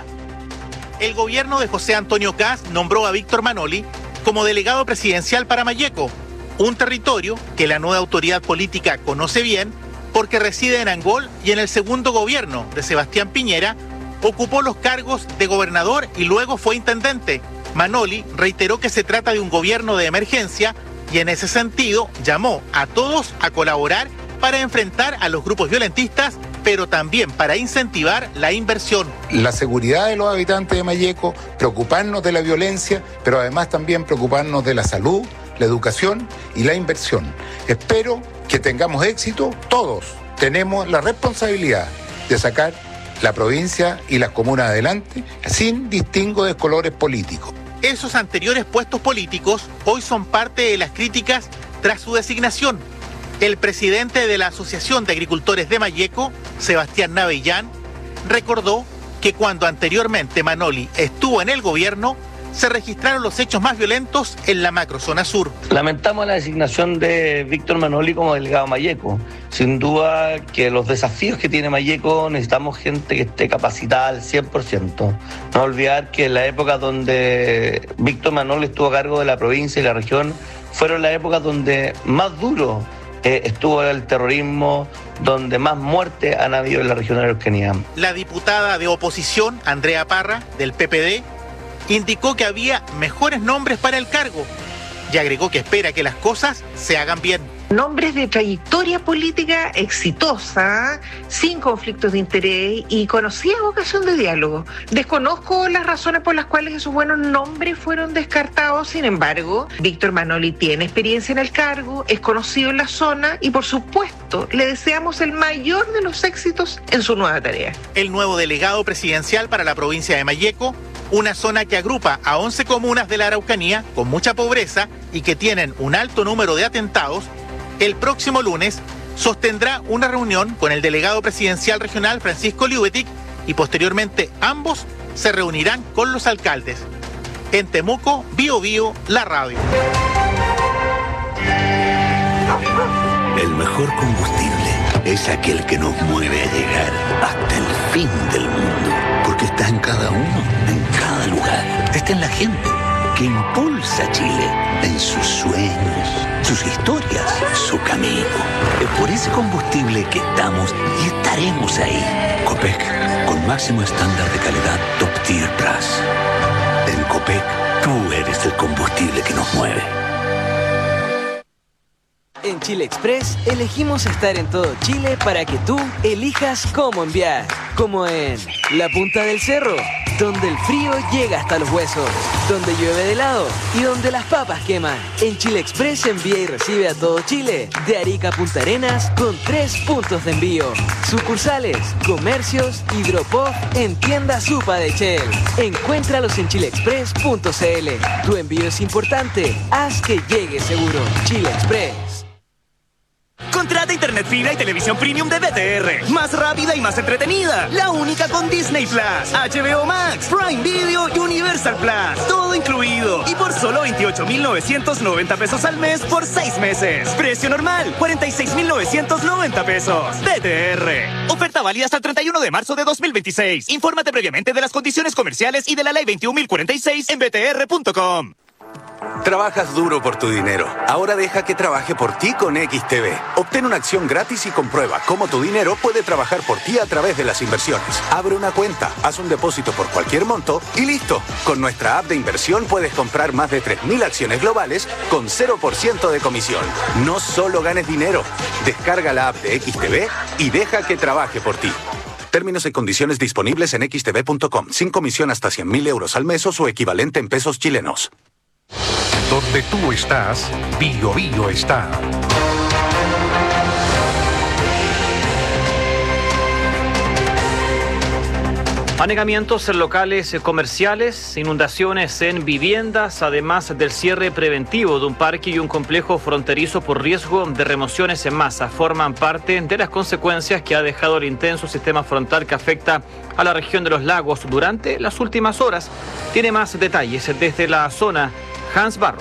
El gobierno de José Antonio Kast nombró a Víctor Manoli como delegado presidencial para Malleco, un territorio que la nueva autoridad política conoce bien porque reside en Angol y en el segundo gobierno de Sebastián Piñera ocupó los cargos de gobernador y luego fue intendente. Manoli reiteró que se trata de un gobierno de emergencia y en ese sentido llamó a todos a colaborar para enfrentar a los grupos violentistas, pero también para incentivar la inversión. La seguridad de los habitantes de Malleco, preocuparnos de la violencia, pero además también preocuparnos de la salud, la educación y la inversión. Espero que tengamos éxito todos. Tenemos la responsabilidad de sacar la provincia y las comunas adelante sin distingo de colores políticos. Esos anteriores puestos políticos hoy son parte de las críticas tras su designación. El presidente de la Asociación de Agricultores de Malleco, Sebastián Navellán, recordó que cuando anteriormente Manoli estuvo en el gobierno, se registraron los hechos más violentos en la macrozona sur. Lamentamos la designación de Víctor Manoli como delegado Malleco. Sin duda que los desafíos que tiene Malleco necesitamos gente que esté capacitada al cien por ciento. No olvidar que en la época donde Víctor Manoli estuvo a cargo de la provincia y la región, fueron las épocas donde más duro eh, estuvo el terrorismo, donde más muertes han habido en la región de la Araucanía. La diputada de oposición, Andrea Parra, del P P D, indicó que había mejores nombres para el cargo y agregó que espera que las cosas se hagan bien. Nombres de trayectoria política exitosa, sin conflictos de interés y conocida vocación de diálogo. Desconozco las razones por las cuales esos buenos nombres fueron descartados. Sin embargo, Víctor Manoli tiene experiencia en el cargo, es conocido en la zona y por supuesto le deseamos el mayor de los éxitos en su nueva tarea. El nuevo delegado presidencial para la provincia de Malleco, una zona que agrupa a once comunas de la Araucanía con mucha pobreza y que tienen un alto número de atentados, el próximo lunes sostendrá una reunión con el delegado presidencial regional Francisco Liubetic y posteriormente ambos se reunirán con los alcaldes. En Temuco, Bío Bío, la radio. El mejor combustible es aquel que nos mueve a llegar hasta el fin del mundo, porque está en cada uno, en cada lugar. Está en la gente que impulsa a Chile en sus sueños, sus historias, su camino. Es por ese combustible que estamos y estaremos ahí. Copec, con máximo estándar de calidad Top Tier Plus. En Copec, tú eres el combustible que nos mueve. En Chile Express elegimos estar en todo Chile para que tú elijas cómo enviar. Como en la punta del cerro, donde el frío llega hasta los huesos, donde llueve de helado y donde las papas queman. En Chile Express envía y recibe a todo Chile, de Arica a Punta Arenas, con tres puntos de envío. Sucursales, comercios, hidropop en tienda Supa de Shell. Encuéntralos en chile express punto c l. Tu envío es importante, haz que llegue seguro. Chile Express. Contrata internet fibra y televisión premium de B T R. Más rápida y más entretenida. La única con Disney Plus, H B O Max, Prime Video y Universal Plus. Todo incluido. Y por solo veintiocho mil novecientos noventa pesos al mes por seis meses. Precio normal, cuarenta y seis mil novecientos noventa pesos. B T R. Oferta válida hasta el treinta y uno de marzo de dos mil veintiséis. Infórmate previamente de las condiciones comerciales y de la ley veintiún mil cuarenta y seis en b t r punto com. Trabajas duro por tu dinero. Ahora deja que trabaje por ti con X T B. Obtén una acción gratis y comprueba cómo tu dinero puede trabajar por ti a través de las inversiones. Abre una cuenta, haz un depósito por cualquier monto y listo. Con nuestra app de inversión puedes comprar más de tres mil acciones globales con cero por ciento de comisión. No solo ganes dinero. Descarga la app de X T B y deja que trabaje por ti. Términos y condiciones disponibles en x t b punto com. Sin comisión hasta cien mil euros al mes o su equivalente en pesos chilenos. Donde tú estás, Bío Bío está. Anegamientos en locales comerciales, inundaciones en viviendas, además del cierre preventivo de un parque y un complejo fronterizo por riesgo de remociones en masa, forman parte de las consecuencias que ha dejado el intenso sistema frontal que afecta a la región de los lagos durante las últimas horas. Tiene más detalles desde la zona, Hans Barros.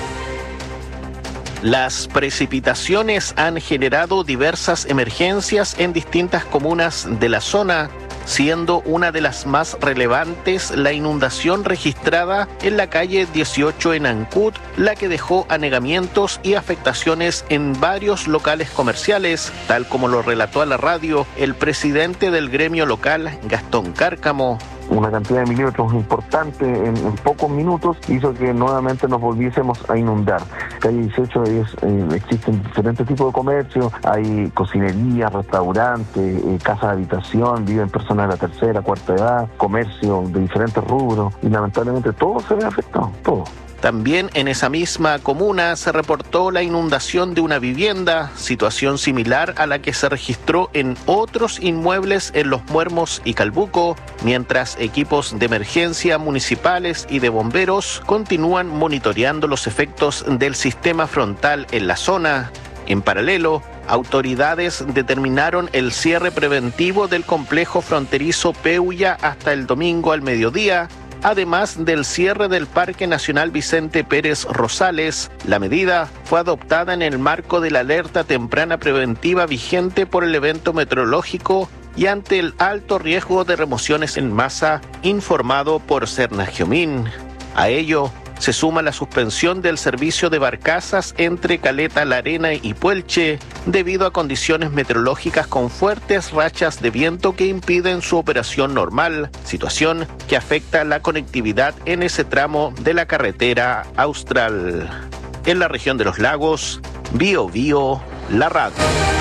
Las precipitaciones han generado diversas emergencias en distintas comunas de la zona, siendo una de las más relevantes la inundación registrada en la calle dieciocho en Ancud, la que dejó anegamientos y afectaciones en varios locales comerciales, tal como lo relató a la radio el presidente del gremio local, Gastón Cárcamo. Una cantidad de milímetros importante en, en pocos minutos hizo que nuevamente nos volviésemos a inundar. Calle dieciocho es, eh, existen diferentes tipos de comercio, hay cocinería, restaurantes, eh, casas de habitación, viven personas de la tercera, cuarta edad, comercio de diferentes rubros y lamentablemente todo se ve afectado, todo. También en esa misma comuna se reportó la inundación de una vivienda, situación similar a la que se registró en otros inmuebles en Los Muermos y Calbuco, mientras equipos de emergencia municipales y de bomberos continúan monitoreando los efectos del sistema frontal en la zona. En paralelo, autoridades determinaron el cierre preventivo del complejo fronterizo Peulla hasta el domingo al mediodía, además del cierre del Parque Nacional Vicente Pérez Rosales. La medida fue adoptada en el marco de la alerta temprana preventiva vigente por el evento meteorológico y ante el alto riesgo de remociones en masa informado por Cernagiomín. A ello se suma la suspensión del servicio de barcazas entre Caleta, La Arena y Puelche debido a condiciones meteorológicas con fuertes rachas de viento que impiden su operación normal, situación que afecta la conectividad en ese tramo de la carretera austral. En la región de los lagos, Bío Bío, la radio.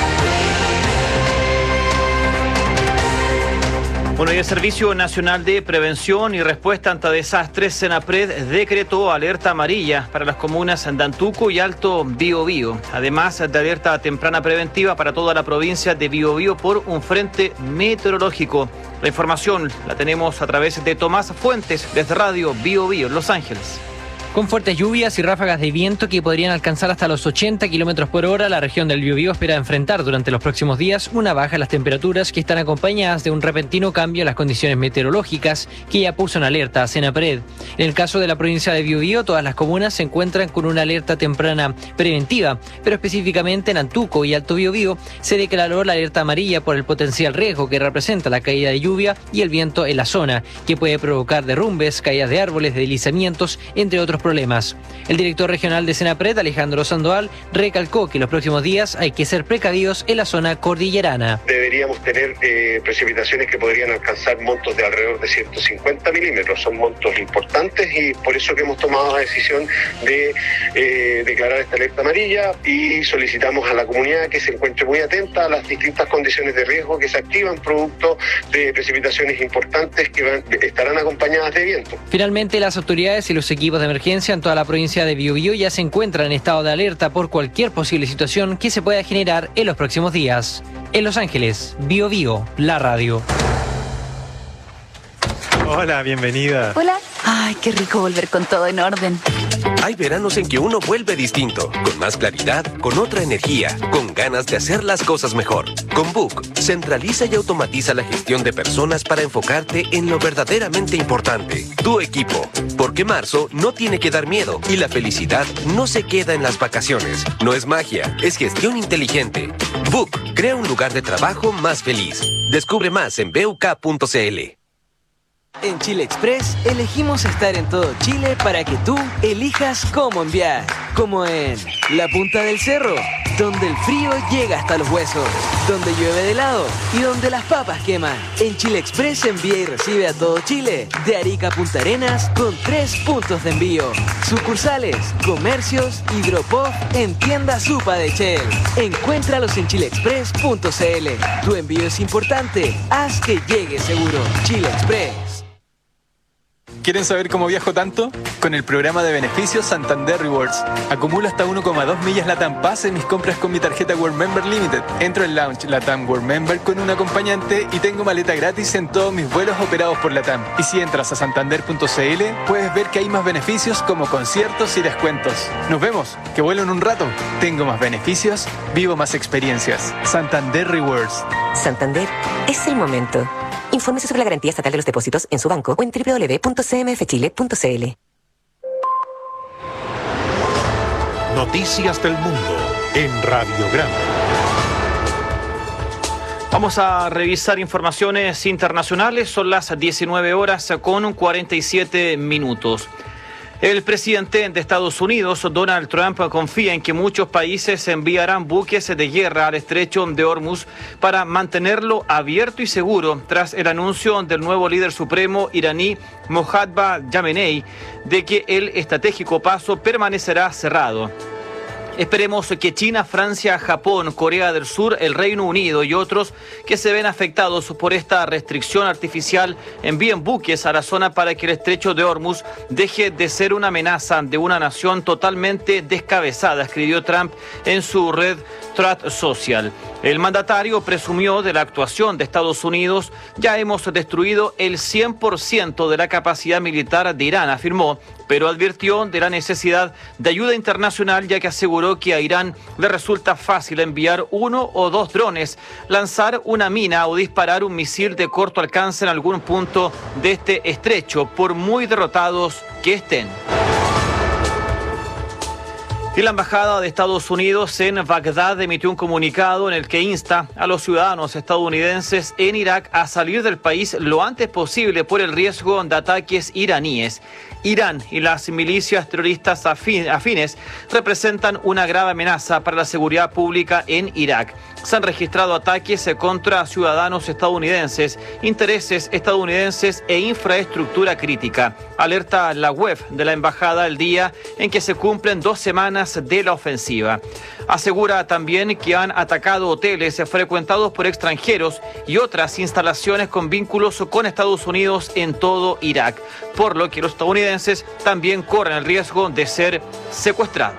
Bueno, y el Servicio Nacional de Prevención y Respuesta ante Desastres, Senapred, decretó alerta amarilla para las comunas de Antuco y Alto Biobío, además de alerta temprana preventiva para toda la provincia de Biobío por un frente meteorológico. La información la tenemos a través de Tomás Fuentes, desde Radio Biobío, en Los Ángeles. Con fuertes lluvias y ráfagas de viento que podrían alcanzar hasta los ochenta kilómetros por hora, la región del Biobío espera enfrentar durante los próximos días una baja en las temperaturas que están acompañadas de un repentino cambio en las condiciones meteorológicas que ya puso en alerta a Senapred. En el caso de la provincia de Biobío, todas las comunas se encuentran con una alerta temprana preventiva, pero específicamente en Antuco y Alto Biobío se declaró la alerta amarilla por el potencial riesgo que representa la caída de lluvia y el viento en la zona, que puede provocar derrumbes, caídas de árboles, deslizamientos, entre otros problemas. El director regional de Senapred, Alejandro Sandoval, recalcó que en los próximos días hay que ser precavidos en la zona cordillerana. Deberíamos tener eh, precipitaciones que podrían alcanzar montos de alrededor de ciento cincuenta milímetros. Son montos importantes y por eso que hemos tomado la decisión de eh, declarar esta alerta amarilla y solicitamos a la comunidad que se encuentre muy atenta a las distintas condiciones de riesgo que se activan producto de precipitaciones importantes que van, estarán acompañadas de viento. Finalmente, las autoridades y los equipos de emergencia en toda la provincia de Biobío ya se encuentran en estado de alerta por cualquier posible situación que se pueda generar en los próximos días. En Los Ángeles, Biobío, la radio. Hola, bienvenida. Hola. Ay, qué rico volver con todo en orden. Hay veranos en que uno vuelve distinto, con más claridad, con otra energía, con ganas de hacer las cosas mejor. Con Book, centraliza y automatiza la gestión de personas para enfocarte en lo verdaderamente importante, tu equipo. Porque marzo no tiene que dar miedo y la felicidad no se queda en las vacaciones. No es magia, es gestión inteligente. Book crea un lugar de trabajo más feliz. Descubre más en b u k punto c l. En Chile Express elegimos estar en todo Chile para que tú elijas cómo enviar. Como en la punta del cerro, donde el frío llega hasta los huesos, donde llueve de helado y donde las papas queman. En Chile Express envía y recibe a todo Chile, de Arica a Punta Arenas, con tres puntos de envío. Sucursales, comercios, hidropop en tienda Supa de Shell. Encuéntralos en chile express punto c l. Tu envío es importante, haz que llegue seguro. Chile Express. ¿Quieren saber cómo viajo tanto? Con el programa de beneficios Santander Rewards. Acumulo hasta uno coma dos millas LATAM Pass en mis compras con mi tarjeta World Member Limited. Entro en Lounge LATAM World Member con un acompañante y tengo maleta gratis en todos mis vuelos operados por LATAM. Y si entras a santander punto c l, puedes ver que hay más beneficios como conciertos y descuentos. Nos vemos, que vuelo en un rato. Tengo más beneficios, vivo más experiencias. Santander Rewards. Santander es el momento. Infórmese sobre la garantía estatal de los depósitos en su banco o en doble u doble u doble u punto c m f chile punto c l. Noticias del mundo en Radiograma. Vamos a revisar informaciones internacionales. Son las diecinueve horas con cuarenta y siete minutos. El presidente de Estados Unidos, Donald Trump, confía en que muchos países enviarán buques de guerra al estrecho de Hormuz para mantenerlo abierto y seguro tras el anuncio del nuevo líder supremo iraní, Mohammad Khamenei, de que el estratégico paso permanecerá cerrado. Esperemos que China, Francia, Japón, Corea del Sur, el Reino Unido y otros que se ven afectados por esta restricción artificial envíen buques a la zona para que el estrecho de Hormuz deje de ser una amenaza de una nación totalmente descabezada, escribió Trump en su red Truth Social. El mandatario presumió de la actuación de Estados Unidos. Ya hemos destruido el cien por ciento de la capacidad militar de Irán, afirmó, pero advirtió de la necesidad de ayuda internacional, ya que aseguró que a Irán le resulta fácil enviar uno o dos drones, lanzar una mina o disparar un misil de corto alcance en algún punto de este estrecho, por muy derrotados que estén. Y la Embajada de Estados Unidos en Bagdad emitió un comunicado en el que insta a los ciudadanos estadounidenses en Irak a salir del país lo antes posible por el riesgo de ataques iraníes. Irán y las milicias terroristas afines representan una grave amenaza para la seguridad pública en Irak. Se han registrado ataques contra ciudadanos estadounidenses, intereses estadounidenses e infraestructura crítica. Alerta la web de la embajada el día en que se cumplen dos semanas de la ofensiva. Asegura también que han atacado hoteles frecuentados por extranjeros y otras instalaciones con vínculos con Estados Unidos en todo Irak, por lo que los estadounidenses también corren el riesgo de ser secuestrados.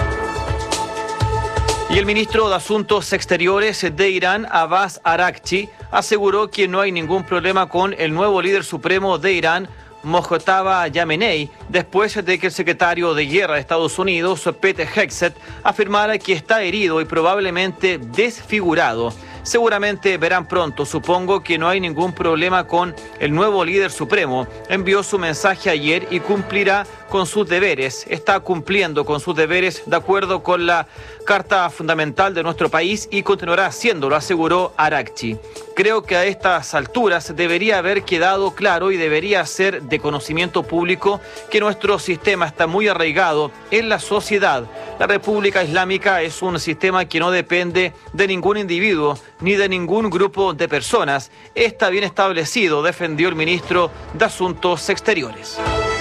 Y el ministro de Asuntos Exteriores de Irán, Abbas Araghchi, aseguró que no hay ningún problema con el nuevo líder supremo de Irán, Mojtaba Yamenei, después de que el secretario de Guerra de Estados Unidos, Pete Hegseth, afirmara que está herido y probablemente desfigurado. Seguramente verán pronto, supongo que no hay ningún problema con el nuevo líder supremo. Envió su mensaje ayer y cumplirá con sus deberes. Está cumpliendo con sus deberes de acuerdo con la Carta Fundamental de nuestro país y continuará haciéndolo, aseguró Araghchi. Creo que a estas alturas debería haber quedado claro y debería ser de conocimiento público que nuestro sistema está muy arraigado en la sociedad. La República Islámica es un sistema que no depende de ningún individuo ni de ningún grupo de personas. Está bien establecido, defendió el ministro de Asuntos Exteriores.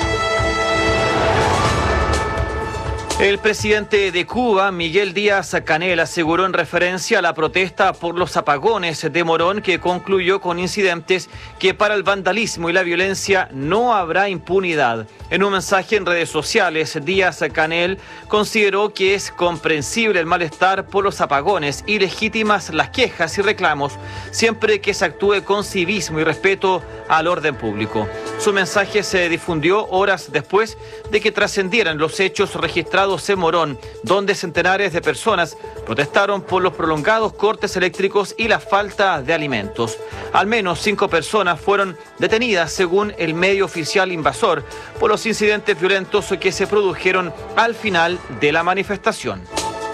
El presidente de Cuba, Miguel Díaz-Canel, aseguró en referencia a la protesta por los apagones de Morón que concluyó con incidentes que para el vandalismo y la violencia no habrá impunidad. En un mensaje en redes sociales, Díaz-Canel consideró que es comprensible el malestar por los apagones y legítimas las quejas y reclamos, siempre que se actúe con civismo y respeto al orden público. Su mensaje se difundió horas después de que trascendieran los hechos registrados en Morón, donde centenares de personas protestaron por los prolongados cortes eléctricos y la falta de alimentos. Al menos cinco personas fueron detenidas, según el medio oficial Invasor, por los incidentes violentos que se produjeron al final de la manifestación.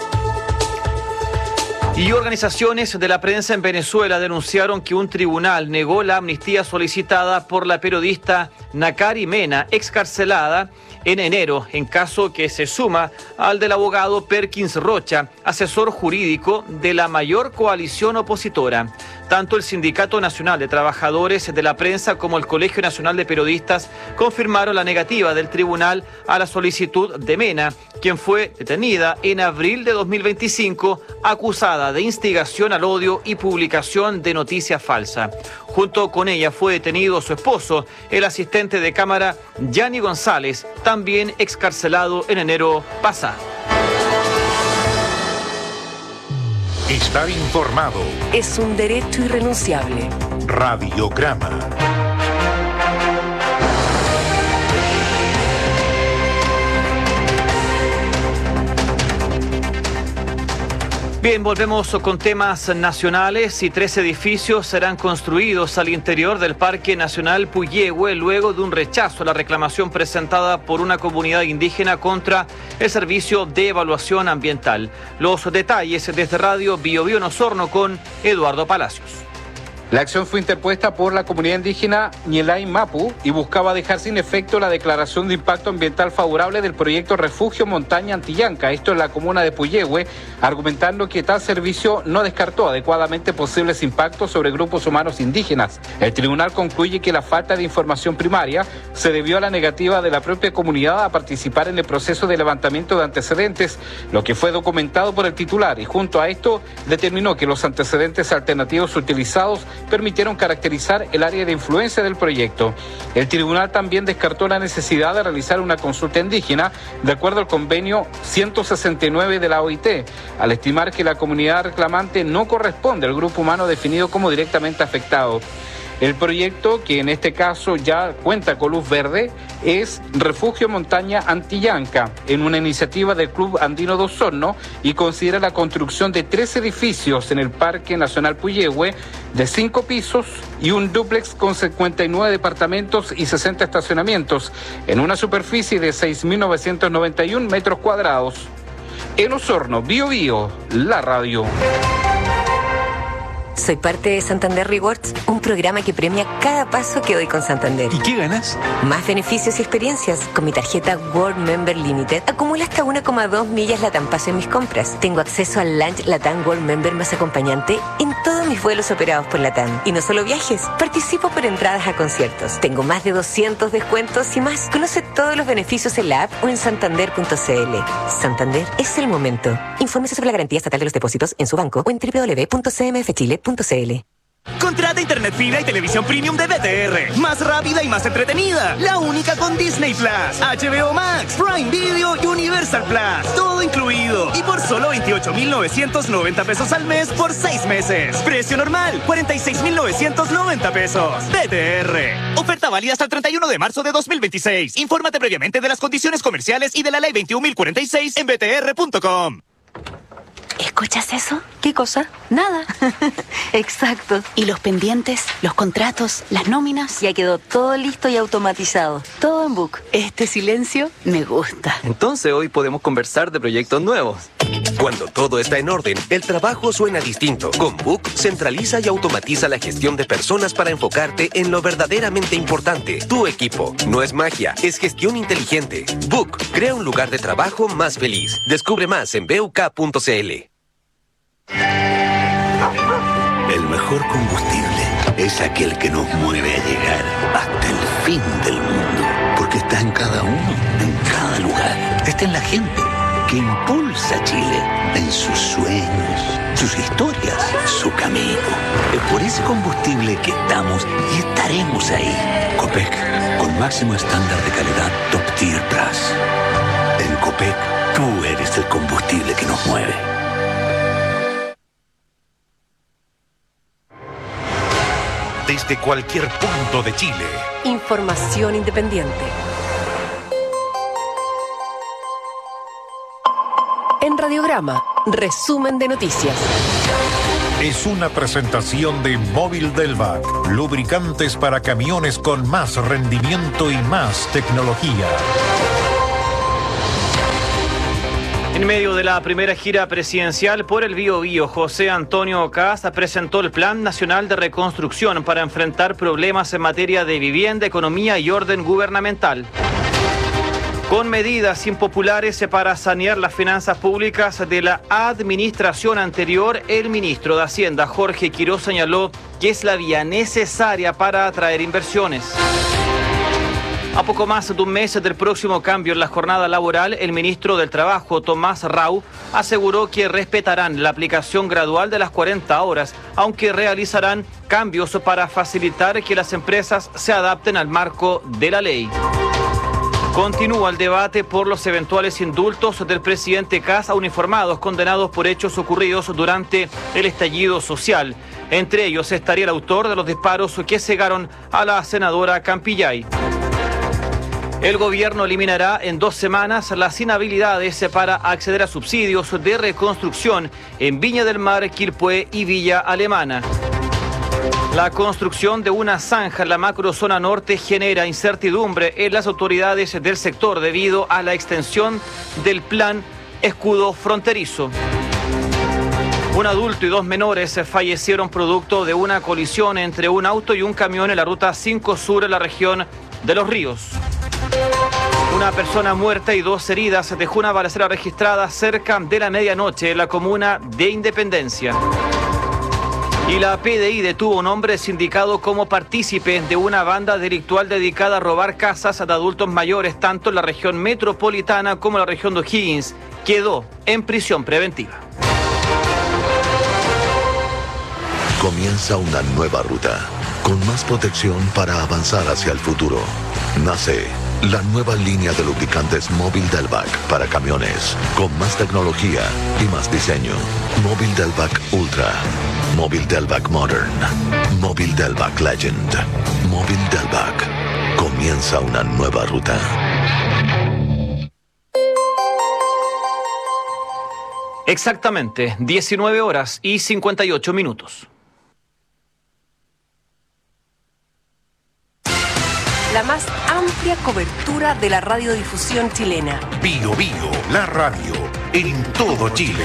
Y organizaciones de la prensa en Venezuela denunciaron que un tribunal negó la amnistía solicitada por la periodista Nakari Mena, excarcelada en enero, en caso que se suma al del abogado Perkins Rocha, asesor jurídico de la mayor coalición opositora. Tanto el Sindicato Nacional de Trabajadores de la Prensa como el Colegio Nacional de Periodistas confirmaron la negativa del tribunal a la solicitud de Mena, quien fue detenida en abril de dos mil veinticinco, acusada de instigación al odio y publicación de noticia falsa. Junto con ella fue detenido su esposo, el asistente de cámara Yanni González, también excarcelado en enero pasado. Estar informado es un derecho irrenunciable. Radiograma. Bien, volvemos con temas nacionales y tres edificios serán construidos al interior del Parque Nacional Puyehue luego de un rechazo a la reclamación presentada por una comunidad indígena contra el Servicio de Evaluación Ambiental. Los detalles desde Radio Bio Bio en Osorno con Eduardo Palacios. La acción fue interpuesta por la comunidad indígena Ñelay Mapu y buscaba dejar sin efecto la declaración de impacto ambiental favorable del proyecto Refugio Montaña Antillanca, esto en la comuna de Puyehue, argumentando que tal servicio no descartó adecuadamente posibles impactos sobre grupos humanos indígenas. El tribunal concluye que la falta de información primaria se debió a la negativa de la propia comunidad a participar en el proceso de levantamiento de antecedentes, lo que fue documentado por el titular, y junto a esto determinó que los antecedentes alternativos utilizados permitieron caracterizar el área de influencia del proyecto. El tribunal también descartó la necesidad de realizar una consulta indígena de acuerdo al convenio ciento sesenta y nueve de la O I T, al estimar que la comunidad reclamante no corresponde al grupo humano definido como directamente afectado. El proyecto, que en este caso ya cuenta con luz verde, es Refugio Montaña Antillanca, en una iniciativa del Club Andino de Osorno, y considera la construcción de tres edificios en el Parque Nacional Puyehue de cinco pisos y un dúplex con cincuenta y nueve departamentos y sesenta estacionamientos, en una superficie de seis mil novecientos noventa y un metros cuadrados. En Osorno, Bio Bio, la radio. Soy parte de Santander Rewards, un programa que premia cada paso que doy con Santander. ¿Y qué ganas? Más beneficios y experiencias. Con mi tarjeta World Member Limited acumulo hasta una coma dos millas Latam Paso en mis compras. Tengo acceso al Lunch Latam World Member más acompañante en todos mis vuelos operados por Latam. Y no solo viajes, participo por entradas a conciertos. Tengo más de doscientos descuentos y más. Conoce todos los beneficios en la app o en santander punto c l. Santander es el momento. Infórmese sobre la garantía estatal de los depósitos en su banco o en doble u doble u doble u punto c m f chile punto c l. Contrata internet fibra y televisión premium de B T R. Más rápida y más entretenida. La única con Disney Plus, H B O Max, Prime Video y Universal Plus. Todo incluido. Y por solo veintiocho mil novecientos noventa pesos al mes por seis meses. Precio normal, cuarenta y seis mil novecientos noventa pesos. B T R. Oferta válida hasta el treinta y uno de marzo de dos mil veintiséis. Infórmate previamente de las condiciones comerciales y de la ley veintiún mil cuarenta y seis en b t r punto com. ¿Escuchas eso? ¿Qué cosa? Nada. Exacto. ¿Y los pendientes, los contratos, las nóminas? Ya quedó todo listo y automatizado. Todo en Book. Este silencio me gusta. Entonces hoy podemos conversar de proyectos nuevos. Cuando todo está en orden, el trabajo suena distinto. Con Book, centraliza y automatiza la gestión de personas para enfocarte en lo verdaderamente importante. Tu equipo. No es magia, es gestión inteligente. Book, crea un lugar de trabajo más feliz. Descubre más en b u k punto c l. El mejor combustible es aquel que nos mueve a llegar hasta el fin del mundo. Porque está en cada uno, en cada lugar. Está en la gente que impulsa a Chile en sus sueños, sus historias, su camino. Es por ese combustible que estamos y estaremos ahí. Copec, con máximo estándar de calidad Top Tier Plus. En Copec, tú eres el combustible que nos mueve. Desde cualquier punto de Chile. Información independiente. En Radiograma, resumen de noticias. Es una presentación de Móvil Delvac, lubricantes para camiones con más rendimiento y más tecnología. En medio de la primera gira presidencial por el Biobío, José Antonio Kast presentó el Plan Nacional de Reconstrucción para enfrentar problemas en materia de vivienda, economía y orden gubernamental. Con medidas impopulares para sanear las finanzas públicas de la administración anterior, el ministro de Hacienda, Jorge Quiroz, señaló que es la vía necesaria para atraer inversiones. A poco más de un mes del próximo cambio en la jornada laboral, el ministro del Trabajo, Tomás Rau, aseguró que respetarán la aplicación gradual de las cuarenta horas, aunque realizarán cambios para facilitar que las empresas se adapten al marco de la ley. Continúa el debate por los eventuales indultos del presidente Kast a uniformados condenados por hechos ocurridos durante el estallido social. Entre ellos estaría el autor de los disparos que cegaron a la senadora Campillay. El gobierno eliminará en dos semanas las inhabilidades para acceder a subsidios de reconstrucción en Viña del Mar, Quilpué y Villa Alemana. La construcción de una zanja en la macrozona norte genera incertidumbre en las autoridades del sector debido a la extensión del plan escudo fronterizo. Un adulto y dos menores fallecieron producto de una colisión entre un auto y un camión en la ruta cinco Sur en la región de Los Ríos. Una persona muerta y dos heridas dejó una balacera registrada cerca de la medianoche en la comuna de Independencia. Y la P D I detuvo a un hombre sindicado como partícipe de una banda delictual dedicada a robar casas de adultos mayores, tanto en la región metropolitana como en la región de O'Higgins. Quedó en prisión preventiva. Comienza una nueva ruta, con más protección para avanzar hacia el futuro. Nace la nueva línea de lubricantes Móvil Delvac para camiones, con más tecnología y más diseño. Móvil Delvac Ultra, Móvil Delvac Modern, Móvil Delvac Legend, Móvil Delvac. Comienza una nueva ruta. Exactamente, diecinueve horas y cincuenta y ocho minutos. La más amplia cobertura de la radiodifusión chilena. Bio Bio, la radio, en todo Chile.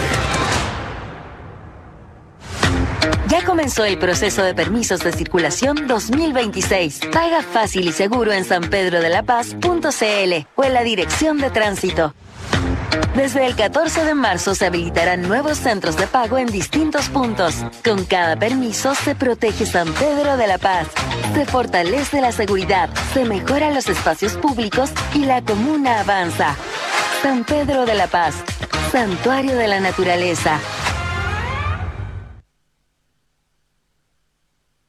Ya comenzó el proceso de permisos de circulación dos mil veintiséis. Paga fácil y seguro en san pedro de la paz punto c l o en la Dirección de Tránsito. Desde el catorce de marzo se habilitarán nuevos centros de pago en distintos puntos. Con cada permiso se protege San Pedro de la Paz, se fortalece la seguridad, se mejoran los espacios públicos y la comuna avanza. San Pedro de la Paz, santuario de la naturaleza.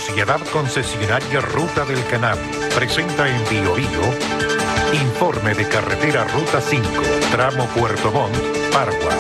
Sociedad Concesionaria Ruta del Canal presenta en Bio Bio informe de carretera Ruta cinco, tramo Puerto Montt, Pargua.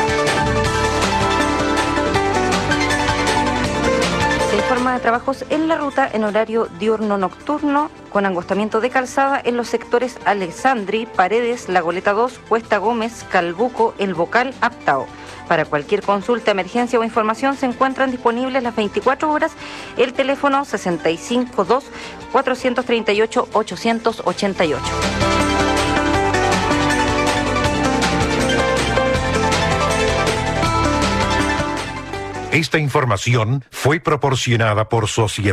Se informa de trabajos en la ruta en horario diurno-nocturno con angostamiento de calzada en los sectores Alexandri, Paredes, La Goleta dos, Cuesta Gómez, Calbuco, El Bocal, Aptao. Para cualquier consulta, emergencia o información se encuentran disponibles las veinticuatro horas el teléfono sesenta y cinco dos, cuatrocientos treinta y ocho, ochocientos ochenta y ocho. Esta información fue proporcionada por Sociedad